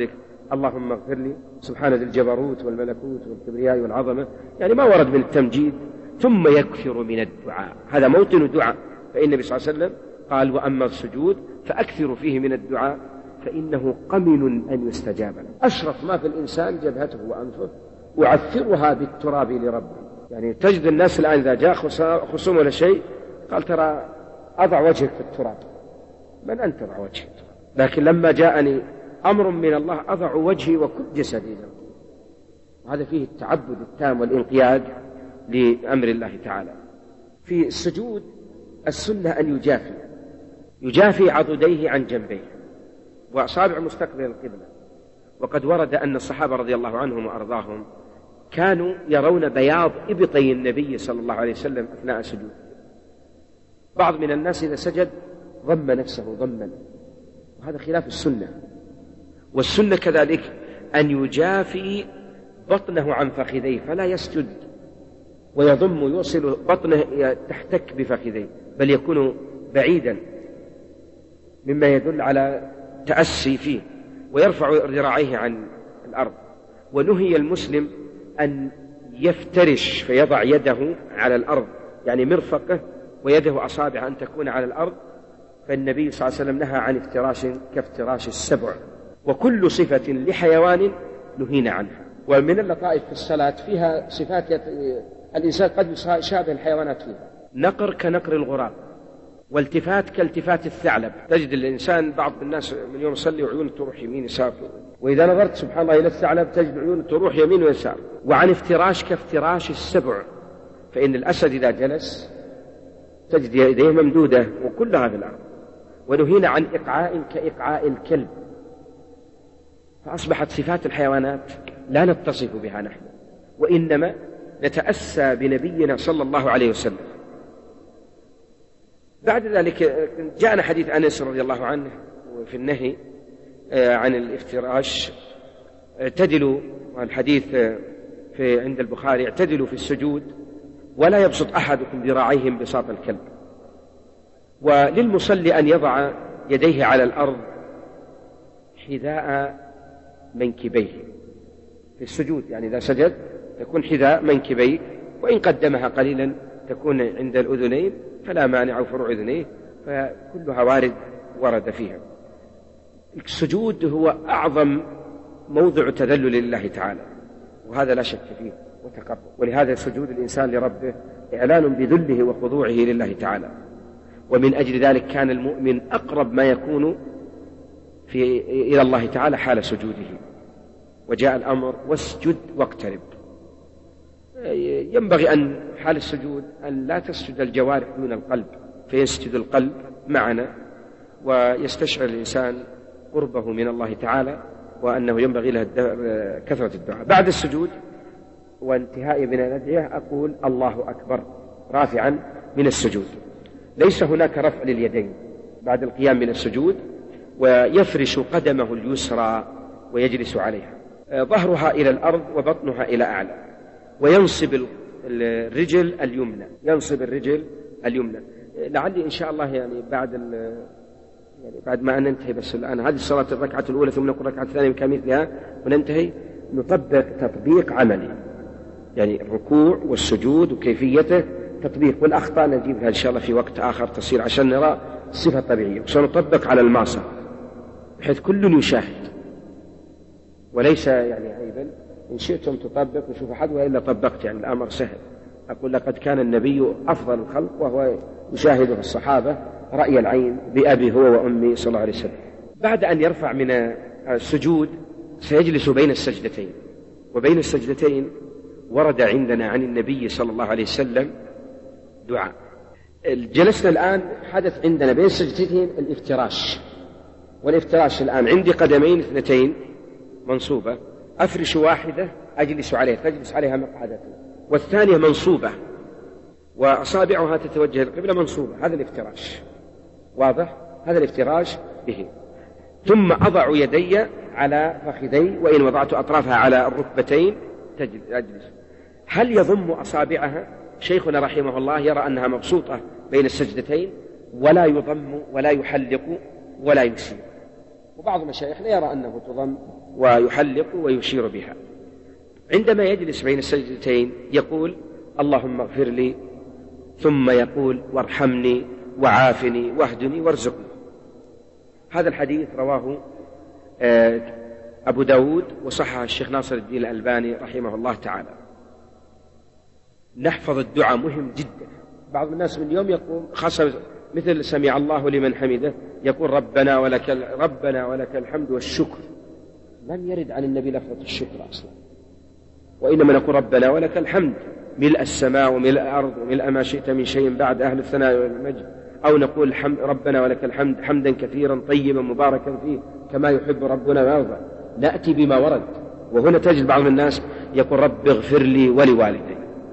اللهم اغفر لي، سبحان ذي الجبروت والملكوت والكبرياء والعظمة، يعني ما ورد من التمجيد. ثم يكثر من الدعاء، هذا موطن الدعاء. فإن النبي صلى الله عليه وسلم قال: وأما السجود فأكثر فيه من الدعاء فإنه قمن أن يستجاب له. أشرف ما في الإنسان جبهته وأنفه، وعثرها بالتراب لربه. يعني تجد الناس الآن إذا جاء خصوم ولا شيء قال: ترى أضع وجهك في التراب. من أنت أضع وجهي؟ لكن لما جاءني أمر من الله أضع وجهي وكل جسدي له. وهذا فيه التعبد التام والانقياد لأمر الله تعالى. في السجود السنة أن يجافي عضديه عن جنبيه وأصابع مستقبل القبلة. وقد ورد أن الصحابة رضي الله عنهم وأرضاهم كانوا يرون بياض إبطي النبي صلى الله عليه وسلم أثناء سجوده. بعض من الناس إذا سجد ضم نفسه ضما، وهذا خلاف السنة. والسنة كذلك أن يجافي بطنه عن فخذيه، فلا يسجد ويضم يوصل بطنه تحتك بفخذيه، بل يكون بعيدا مما يدل على تأسي فيه، ويرفع ذراعيه عن الأرض. ونهي المسلم أن يفترش فيضع يده على الأرض، يعني مرفقه ويده أصابع أن تكون على الأرض، فالنبي صلى الله عليه وسلم نهى عن افتراش كافتراش السبع. وكل صفة لحيوان نهينا عنها. ومن اللطائف في الصلاة فيها صفات الإنسان قد يشابه الحيوانات فيها. نقر كنقر الغراب، والتفات كالتفات الثعلب. تجد الإنسان بعض الناس من يوم يصلي وعيونه تروح يمين يسار، وإذا نظرت سبحان الله إلى الثعلب تجد عيونه تروح يمين ويسار. وعن افتراش كافتراش السبع، فإن الأسد إذا جلس تجد يديه ممدودة وكلها في الأرض. ونهينا عن إقعاء كإقعاء الكلب. فأصبحت صفات الحيوانات لا نتصف بها نحن، وإنما نتأسى بنبينا صلى الله عليه وسلم. بعد ذلك جاءنا حديث أنس رضي الله عنه في النهي عن الافتراش. اعتدلوا، والحديث عند البخاري: اعتدلوا في السجود ولا يبسط أحدكم ذراعيه بساط الكلب. وللمصلي أن يضع يديه على الأرض حذاء منكبيه في السجود، يعني إذا سجد تكون حذاء منكبيه، وإن قدمها قليلا تكون عند الأذنين فلا مانع، أو فروع أذنيه، فكلها ورد فيها. السجود هو أعظم موضع تذلل لله تعالى، وهذا لا شك فيه وتقرب. ولهذا سجود الإنسان لربه إعلان بذله وخضوعه لله تعالى. ومن أجل ذلك كان المؤمن أقرب ما يكون إلى الله تعالى حال سجوده. وجاء الأمر: واسجد واقترب. ينبغي أن حال السجود أن لا تسجد الجوارح دون القلب، فيسجد القلب معنا، ويستشعر الإنسان قربه من الله تعالى، وأنه ينبغي له كثرة الدعاء. بعد السجود وانتهاء من الأدعية أقول: الله أكبر، رافعا من السجود. ليس هناك رفع لليدين بعد القيام من السجود، ويفرش قدمه اليسرى ويجلس عليها، ظهرها إلى الأرض وبطنها إلى أعلى، وينصب الرجل اليمنى. لعلي إن شاء الله يعني بعد ما ننتهي، بس الآن هذه الصلاة الركعة الأولى ثم نقول الركعة الثانية كمثلها وننتهي، نطبق تطبيق عملي، يعني الركوع والسجود وكيفيته تطبيق، والأخطاء نجيبها إن شاء الله في وقت آخر تصير عشان نرى الصفة الطبيعية. وسنطبق على المعصى بحيث كل يشاهد، وليس يعني عيبا إن شئتم تطبق وشوف أحد وإلا طبقت، يعني الأمر سهل. أقول: لقد كان النبي أفضل الخلق وهو يشاهد في الصحابة رأي العين بأبي هو وأمي صلى الله عليه وسلم. بعد أن يرفع من السجود سيجلس بين السجدتين، وبين السجدتين ورد عندنا عن النبي صلى الله عليه وسلم دعاء. جلسنا الآن حدث عندنا بين السجدتين الافتراش، والافتراش الآن عندي قدمين 2 منصوبة، أفرش واحدة أجلس عليها، تجلس عليها مقعدتي، والثانية منصوبة وأصابعها تتوجه القبلة منصوبة. هذا الافتراش واضح، هذا الافتراش به. ثم أضع يدي على فخذي، وإن وضعت أطرافها على الركبتين أجلس. هل يضم أصابعها؟ شيخنا رحمه الله يرى أنها مبسوطة بين السجدتين، ولا يضم ولا يحلق ولا يشير، وبعض مشايخنا يرى أنه تضم ويحلق ويشير بها. عندما يجلس بين السجدتين يقول اللهم اغفر لي، ثم يقول وارحمني وعافني واهدني وارزقني. هذا الحديث رواه أبو داود وصححه الشيخ ناصر الدين الألباني رحمه الله تعالى. نحفظ الدعاء مهم جدا. بعض الناس من يوم يقوم خاصة مثل سمع الله لمن حمده يقول ربنا ولك الحمد والشكر. لم يرد عن النبي لفظة الشكر أصلا، وإنما نقول ربنا ولك الحمد ملء السماء وملء الأرض وملء ما شئت من شيء بعد أهل الثناء والمجد، أو نقول ربنا ولك الحمد حمدا كثيرا طيبا مباركا فيه كما يحب ربنا ويرضى. نأتي بما ورد. وهنا تجد بعض الناس يقول رب اغفر لي ولوالدي.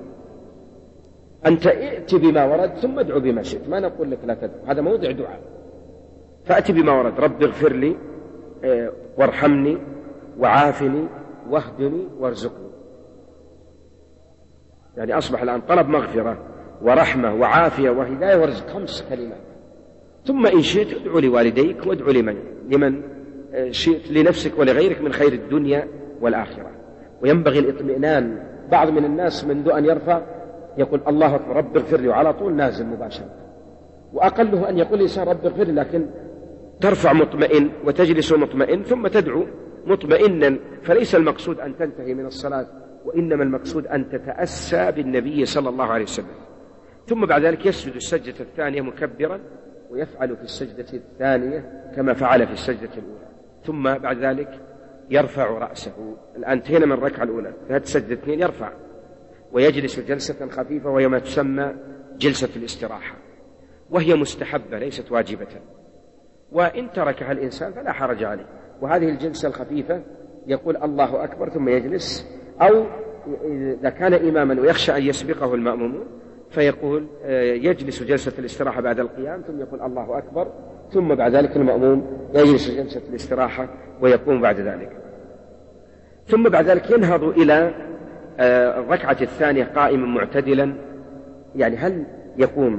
أنت ائت بما ورد ثم ادعو بما شئت، ما نقول لك لا تدعو، هذا موضع دعاء. فأتي بما ورد، رب اغفر لي وارحمني وعافني واهدني وارزقني. يعني أصبح الآن طلب مغفرة ورحمة وعافية وهداية ورزق، 5 كلمات. ثم إن شئت ادعو لوالديك وادعو لمن شئت، لنفسك ولغيرك من خير الدنيا والآخرة. وينبغي الاطمئنان. بعض من الناس منذ أن يرفع يقول الله أكبر رب اغفر لي وعلى طول نازل مباشرة. وأقله أن يقول الإنسان رب اغفر لي، لكن ترفع مطمئن وتجلس مطمئن ثم تدعو مطمئنا. فليس المقصود أن تنتهي من الصلاة، وإنما المقصود أن تتأسى بالنبي صلى الله عليه وسلم. ثم بعد ذلك يسجد السجدة الثانية مكبرا، ويفعل في السجدة الثانية كما فعل في السجدة الأولى. ثم بعد ذلك يرفع رأسه. الآن انتهينا من الركعة الأولى، في هذه السجدة 2 يرفع ويجلس جلسة خفيفة وهي ما تسمى جلسة الاستراحة، وهي مستحبة ليست واجبة، وإن تركها الإنسان فلا حرج عليه. وهذه الجلسة الخفيفة يقول الله أكبر ثم يجلس، أو إذا كان إماما ويخشى أن يسبقه المأمومون فيقول يجلس جلسة الاستراحة بعد القيام ثم يقول الله أكبر، ثم بعد ذلك المأموم يجلس جلسة الاستراحة ويقوم بعد ذلك. ثم بعد ذلك ينهض إلى الركعة الثانية قائما معتدلا. يعني هل يقوم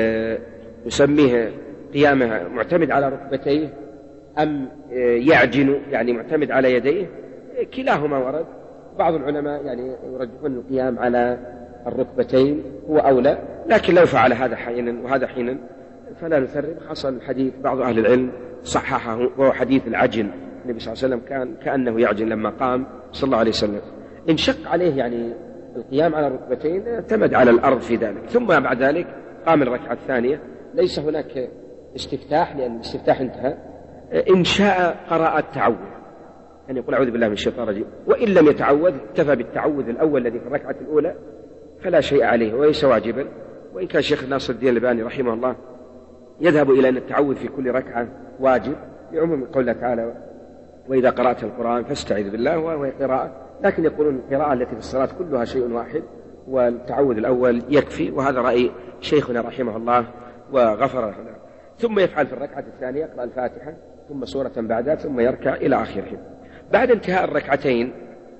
يسميه قيامه معتمد على ركبتيه أم يعجن يعني معتمد على يديه؟ كلاهما ورد. بعض العلماء يعني يرجحون القيام على الركبتين هو أولى، لكن لو فعل هذا حينا وهذا حينا فلا نثرب. حصل الحديث بعض أهل العلم صححه، وهو حديث العجن. النبي صلى الله عليه وسلم كان كأنه يعجن لما قام صلى الله عليه وسلم. إن شق عليه يعني القيام على الركبتين اعتمد على الأرض في ذلك. ثم بعد ذلك قام الركعة الثانية. ليس هناك استفتاح لأن الاستفتاح انتهى. إن شاء قرأ التعوذ، أن يقول أعوذ بالله من الشيطان الرجيم، وإن لم يتعوذ اكتفى بالتعوذ الأول الذي في الركعة الأولى فلا شيء عليه وليس واجبا. وإن كان شيخ ناصر الدين الألباني رحمه الله يذهب إلى أن التعوذ في كل ركعة واجب لعموم قوله تعالى وإذا قرأت القرآن فاستعذ بالله، وهي قراءة، لكن يقولون القراءة التي في الصلاة كلها شيء واحد والتعوذ الأول يكفي، وهذا رأي شيخنا رحمه الله وغفر له. ثم يفعل في الركعة الثانية يقرأ الفاتحة ثم سورة بعدها ثم يركع إلى آخره. بعد انتهاء الركعتين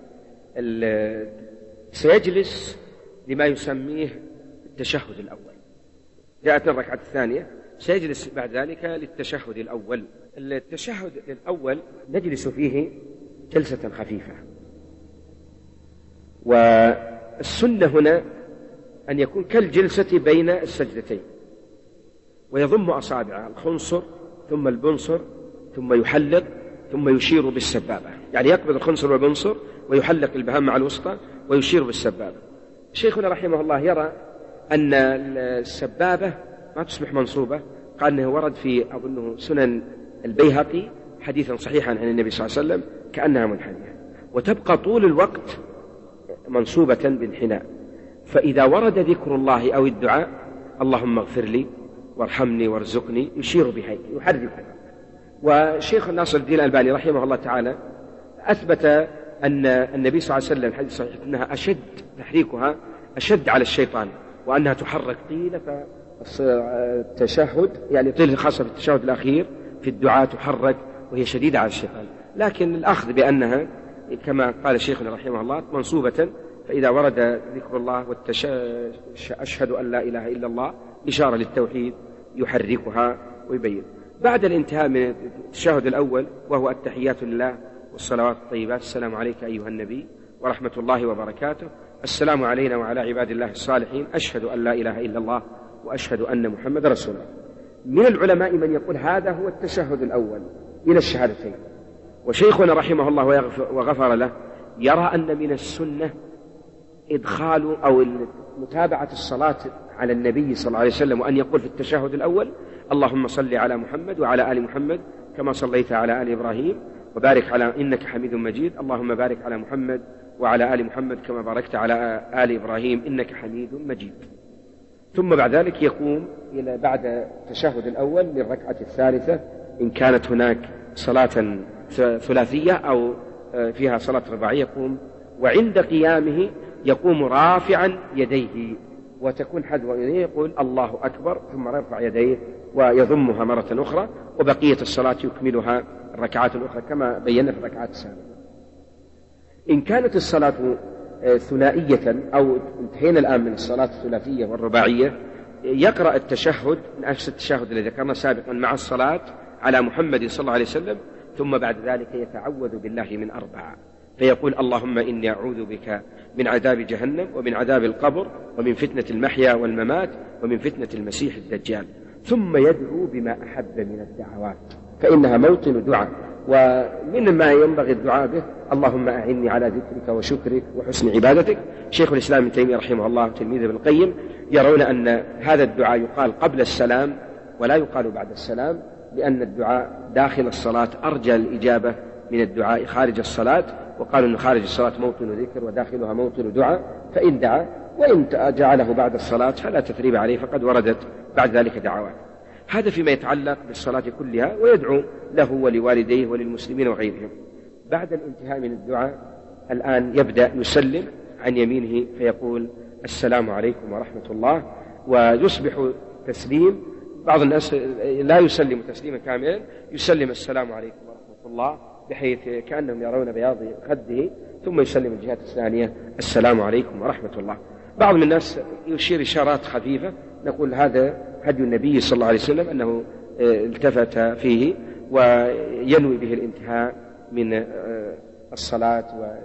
سيجلس لما يسميه التشهد الأول. جاءتنا الركعة الثانية سيجلس بعد ذلك للتشهد الأول. التشهد الأول نجلس فيه جلسة خفيفة، والسنة هنا أن يكون كالجلسة بين السجدتين، ويضم أصابعه الخنصر ثم البنصر ثم يحلق ثم يشير بالسبابة. يعني يقبض الخنصر والبنصر ويحلق البهام مع الوسطى ويشير بالسبابة. شيخنا رحمه الله يرى أن السبابة ما تصبح منصوبة. قال أنه ورد في أظنه سنن البيهقي حديثا صحيحا عن النبي صلى الله عليه وسلم كأنها منحنية، وتبقى طول الوقت منصوبة بانحناء. فإذا ورد ذكر الله أو الدعاء اللهم اغفر لي وارحمني وارزقني يشير بها يحركها. وشيخ ناصر الدين الألباني رحمه الله تعالى أثبت أن النبي صلى الله عليه وسلم حديث صحيح أنها أشد تحريكها أشد على الشيطان، وأنها تحرك طيلة التشهد، يعني طيلة خاصة في التشهد الأخير في الدعاء تحرك وهي شديدة على الشيطان. لكن الأخذ بأنها كما قال شيخنا رحمه الله منصوبة، فإذا ورد ذكر الله أشهد أن لا إله إلا الله إشارة للتوحيد يحركها ويبين. بعد الانتهاء من التشهد الأول وهو التحيات لله والصلوات الطيبات، السلام عليك أيها النبي ورحمة الله وبركاته، السلام علينا وعلى عباد الله الصالحين، أشهد أن لا إله إلا الله وأشهد أن محمد رسول الله. من العلماء من يقول هذا هو التشهد الأول إلى الشهادتين، وشيخنا رحمه الله وغفر له يرى أن من السنة إدخال أو متابعة الصلاة على النبي صلى الله عليه وسلم، وأن يقول في التشهد الأول اللهم صل على محمد وعلى آل محمد كما صليت على آل إبراهيم وبارك على إنك حميد مجيد، اللهم بارك على محمد وعلى آل محمد كما باركت على آل إبراهيم إنك حميد مجيد. ثم بعد ذلك يقوم إلى بعد التشهد الأول للركعة الثالثة إن كانت هناك صلاة ثلاثية أو فيها صلاة رباعية، يقوم وعند قيامه يقوم رافعا يديه، وتكون حذو يديه يقول الله أكبر، ثم يرفع يديه ويضمها مرة أخرى، وبقية الصلاة يكملها الركعات الأخرى كما بينا في الركعات السابقة. إن كانت الصلاة ثنائية أو انتهينا الآن من الصلاة الثلاثية والرباعية، يقرأ التشهد نفس التشهد الذي ذكرنا سابقا مع الصلاة على محمد صلى الله عليه وسلم، ثم بعد ذلك يتعوذ بالله من 4، فيقول اللهم إني أعوذ بك من عذاب جهنم ومن عذاب القبر ومن فتنة المحيا والممات ومن فتنة المسيح الدجال، ثم يدعو بما أحب من الدعوات فإنها موطن دعاء، ومن ما ينبغي الدعاء به اللهم أعني على ذكرك وشكرك وحسن عبادتك. شيخ الإسلام ابن تيمية رحمه الله تلميذ ابن القيم يرون أن هذا الدعاء يقال قبل السلام ولا يقال بعد السلام، لأن الدعاء داخل الصلاة أرجى الإجابة من الدعاء خارج الصلاة، وقالوا أن خارج الصلاة موطن ذكر وداخلها موطن دعاء، فإن دعا وإن جعله بعد الصلاة فلا تثريب عليه، فقد وردت بعد ذلك دعوات. هذا فيما يتعلق بالصلاة كلها، ويدعو له ولوالديه وللمسلمين وغيرهم. بعد الانتهاء من الدعاء الآن يبدأ يسلم عن يمينه فيقول السلام عليكم ورحمة الله، ويصبح تسليم. بعض الناس لا يسلم تسليما كاملا، يسلم السلام عليكم ورحمة الله بحيث كأنهم يرون بياض خده، ثم يسلم الجهة الثانية السلام عليكم ورحمة الله. بعض من الناس يشير إشارات خفيفة، نقول هذا هدي النبي صلى الله عليه وسلم أنه التفت فيه وينوي به الانتهاء من الصلاة.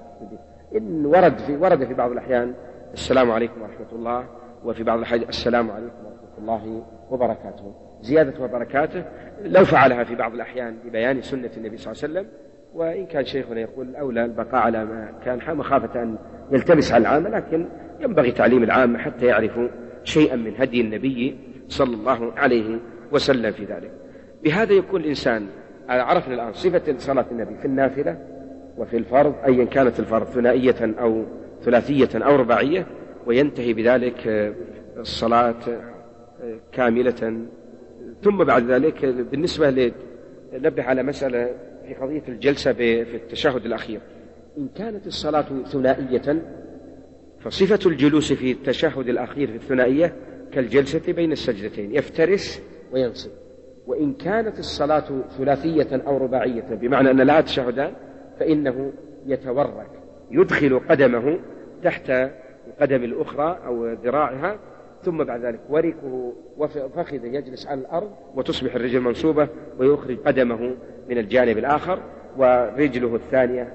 إن ورد في بعض الأحيان السلام عليكم ورحمة الله، وفي بعض الأحيان السلام عليكم ورحمة الله وبركاته. زيادة وبركاته لو فعلها في بعض الأحيان ببيان سنة النبي صلى الله عليه وسلم، وإن كان شيخنا يقول أولى البقاء على ما كان مخافة أن يلتبس على العامة، لكن ينبغي تعليم العامة حتى يعرفوا شيئا من هدي النبي صلى الله عليه وسلم في ذلك. بهذا يكون الإنسان عرفنا الآن صفة صلاة النبي في النافلة وفي الفرض، أيا كانت الفرض ثنائية أو ثلاثية أو رباعية، وينتهي بذلك الصلاة كاملة. ثم بعد ذلك بالنسبة نبه على مسألة في قضية الجلسة في التشهد الأخير. إن كانت الصلاة ثنائية فصفة الجلوس في التشهد الأخير في الثنائية كالجلسة بين السجدتين، يفترش وينصب. وإن كانت الصلاة ثلاثية أو رباعية بمعنى أن لها تشهدان، فإنه يتورك، يدخل قدمه تحت القدم الأخرى أو ذراعها، ثم بعد ذلك وركه وفخذه يجلس على الأرض، وتصبح الرجل منصوبة، ويخرج قدمه من الجانب الآخر، ورجله الثانية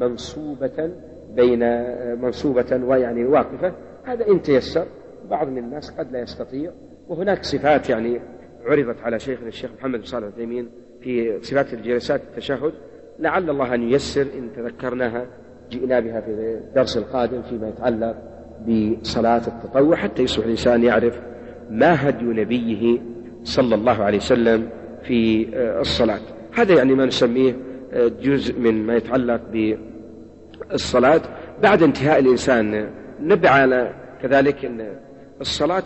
منصوبة ويعني واقفة. هذا إن تيسر. بعض من الناس قد لا يستطيع، وهناك صفات يعني عرضت على شيخنا الشيخ محمد بن صالح العثيمين في صفات الجلسات التشهد، لعل الله أن ييسر إن تذكرناها جئنا بها في الدرس القادم فيما يتعلق بصلاة التطوع، حتى يصبح الإنسان يعرف ما هدي نبيه صلى الله عليه وسلم في الصلاة. هذا يعني ما نسميه جزء من ما يتعلق بالصلاة. بعد انتهاء الإنسان نبع على كذلك أن الصلاة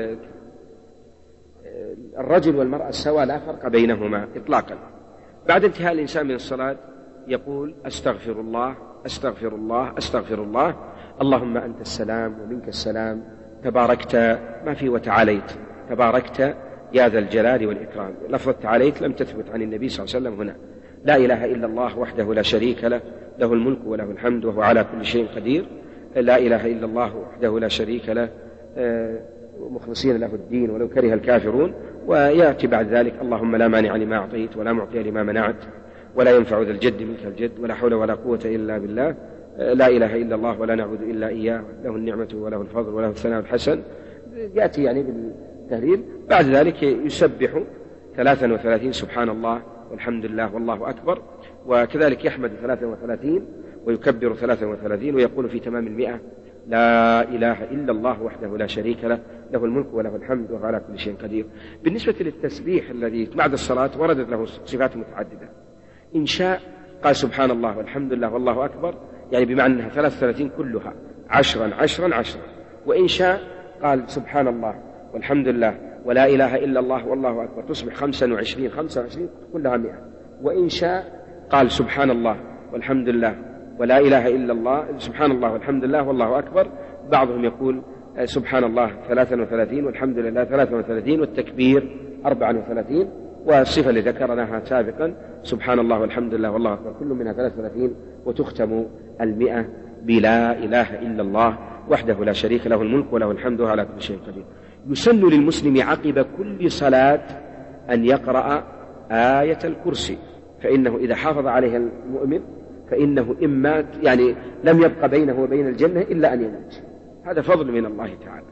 الرجل والمرأة سواء، لا فرق بينهما إطلاقا. بعد انتهاء الإنسان من الصلاة يقول أستغفر الله أستغفر الله أستغفر الله، اللهم أنت السلام ومنك السلام، تباركت ما في وتعاليت، تباركت يا ذا الجلال والإكرام. لفظة تعاليت لم تثبت عن النبي صلى الله عليه وسلم هنا. لا إله إلا الله وحده لا شريك له، له الملك وله الحمد وهو على كل شيء قدير. لا إله إلا الله وحده لا شريك له، مخلصين له الدين ولو كره الكافرون، ويأتي بعد ذلك اللهم لا مانع لما أعطيت ولا معطي لما منعت ولا ينفع ذا الجد منك الجد ولا حول ولا قوة إلا بالله، لا إله إلا الله ولا نعبد إلا إياه، له النعمة وله الفضل وله الثناء الحسن. يأتي يعني بالتهليل. بعد ذلك يسبح 33 سبحان الله والحمد لله والله أكبر، وكذلك يحمد 33 ويكبر 33 ويقول في تمام 100 لا إله إلا الله وحده لا شريك له، له الملك وله الحمد وهو على كل شيء قدير. بالنسبة للتسبيح الذي بعد الصلاة وردت له صفات متعددة. إن شاء قال سبحان الله والحمد لله والله أكبر، يعني بمعنى أنها 33 كلها 10 10 10. وإن شاء قال سبحان الله والحمد لله ولا إله إلا الله والله أكبر، تصبح 25 25 كلها 100. وإن شاء قال سبحان الله والحمد لله ولا إله إلا الله، سبحان الله والحمد لله والله أكبر. بعضهم يقول سبحان الله 33 والحمد لله 33 والتكبير 34. والصفة اللي ذكرناها سابقا سبحان الله والحمد لله والله أكبر كل منها 33، وتختم 100 بلا إله إلا الله وحده لا شريك له الملك وله الحمد على كل شيء قدير. يسن للمسلم عقب كل صلاة أن يقرأ آية الكرسي، فإنه إذا حافظ عليها المؤمن فإنه إما يعني لم يبق بينه وبين الجنة إلا أن يموت. هذا فضل من الله تعالى،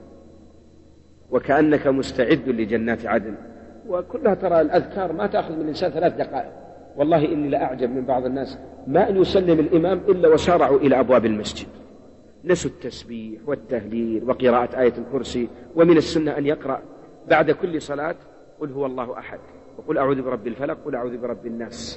وكأنك مستعد لجنات عدن. وكلها ترى الأذكار ما تأخذ من الإنسان 3 دقائق. والله إني لأعجب من بعض الناس ما أن يسلم الإمام إلا وسارعوا إلى أبواب المسجد، نسوا التسبيح والتهليل وقراءة آية الكرسي. ومن السنة أن يقرأ بعد كل صلاة قل هو الله أحد وقل أعوذ برب الفلق قل أعوذ برب الناس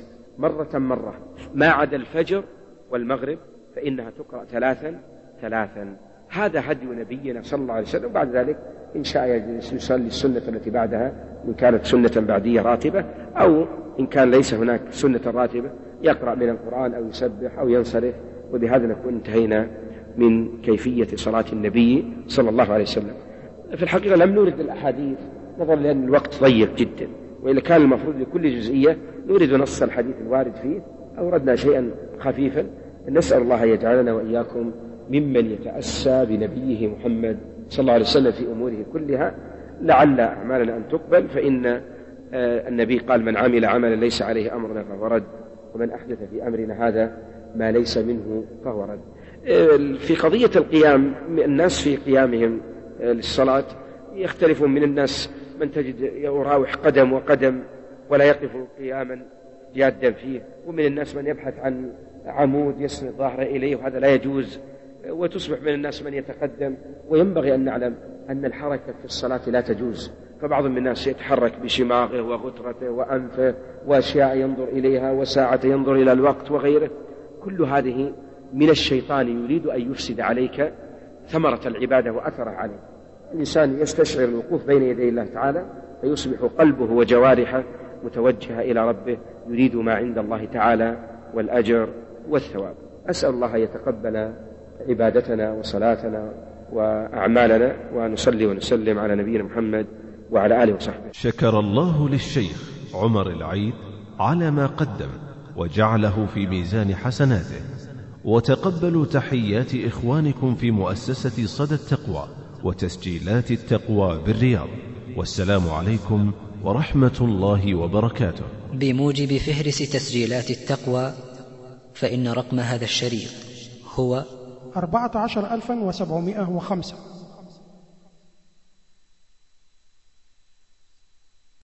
مرة ما عدا الفجر والمغرب فإنها تقرأ 3 3. هذا هدي نبينا صلى الله عليه وسلم. بعد ذلك إن شاء يجلس يصلي السنة التي بعدها إن كانت سنة بعدية راتبة، أو إن كان ليس هناك سنة راتبة يقرأ من القرآن أو يسبح أو ينصرف. وبهذا نكون انتهينا من كيفية صلاة النبي صلى الله عليه وسلم. في الحقيقة لم نورد الأحاديث نظرا لأن الوقت ضيق جدا، وإذا كان المفروض لكل جزئية نورد نص الحديث الوارد فيه، أوردنا شيئا خفيفا. نسأل الله يجعلنا وإياكم ممن يتأسى بنبيه محمد صلى الله عليه وسلم في أموره كلها، لعل أعمالنا أن تقبل. فإن النبي قال من عمل عملا ليس عليه أمرنا فهو رد، ومن أحدث في أمرنا هذا ما ليس منه فهو رد. في قضية القيام، الناس في قيامهم للصلاة يختلفون. من الناس من تجد يراوح قدم وقدم ولا يقف قياما جادا فيه، ومن الناس من يبحث عن عمود يسند ظهره إليه وهذا لا يجوز، وتصبح من الناس من يتقدم. وينبغي أن نعلم أن الحركة في الصلاة لا تجوز، فبعض من الناس يتحرك بشماغه وغترته وأنفه وأشياء ينظر إليها وساعة ينظر إلى الوقت وغيره. كل هذه من الشيطان يريد أن يفسد عليك ثمرة العبادة وأثرها عليك. الإنسان يستشعر الوقوف بين يدي الله تعالى فيصبح قلبه وجوارحه متوجهة إلى ربه يريد ما عند الله تعالى والأجر والثواب. أسأل الله يتقبل عبادتنا وصلاتنا وأعمالنا، ونصلي ونسلم على نبينا محمد وعلى آله وصحبه. شكر الله للشيخ عمر العيد على ما قدم وجعله في ميزان حسناته، وتقبلوا تحيات إخوانكم في مؤسسة صدى التقوى وتسجيلات التقوى بالرياض، والسلام عليكم ورحمة الله وبركاته. بموجب فهرس تسجيلات التقوى فإن رقم هذا الشريط هو 14705.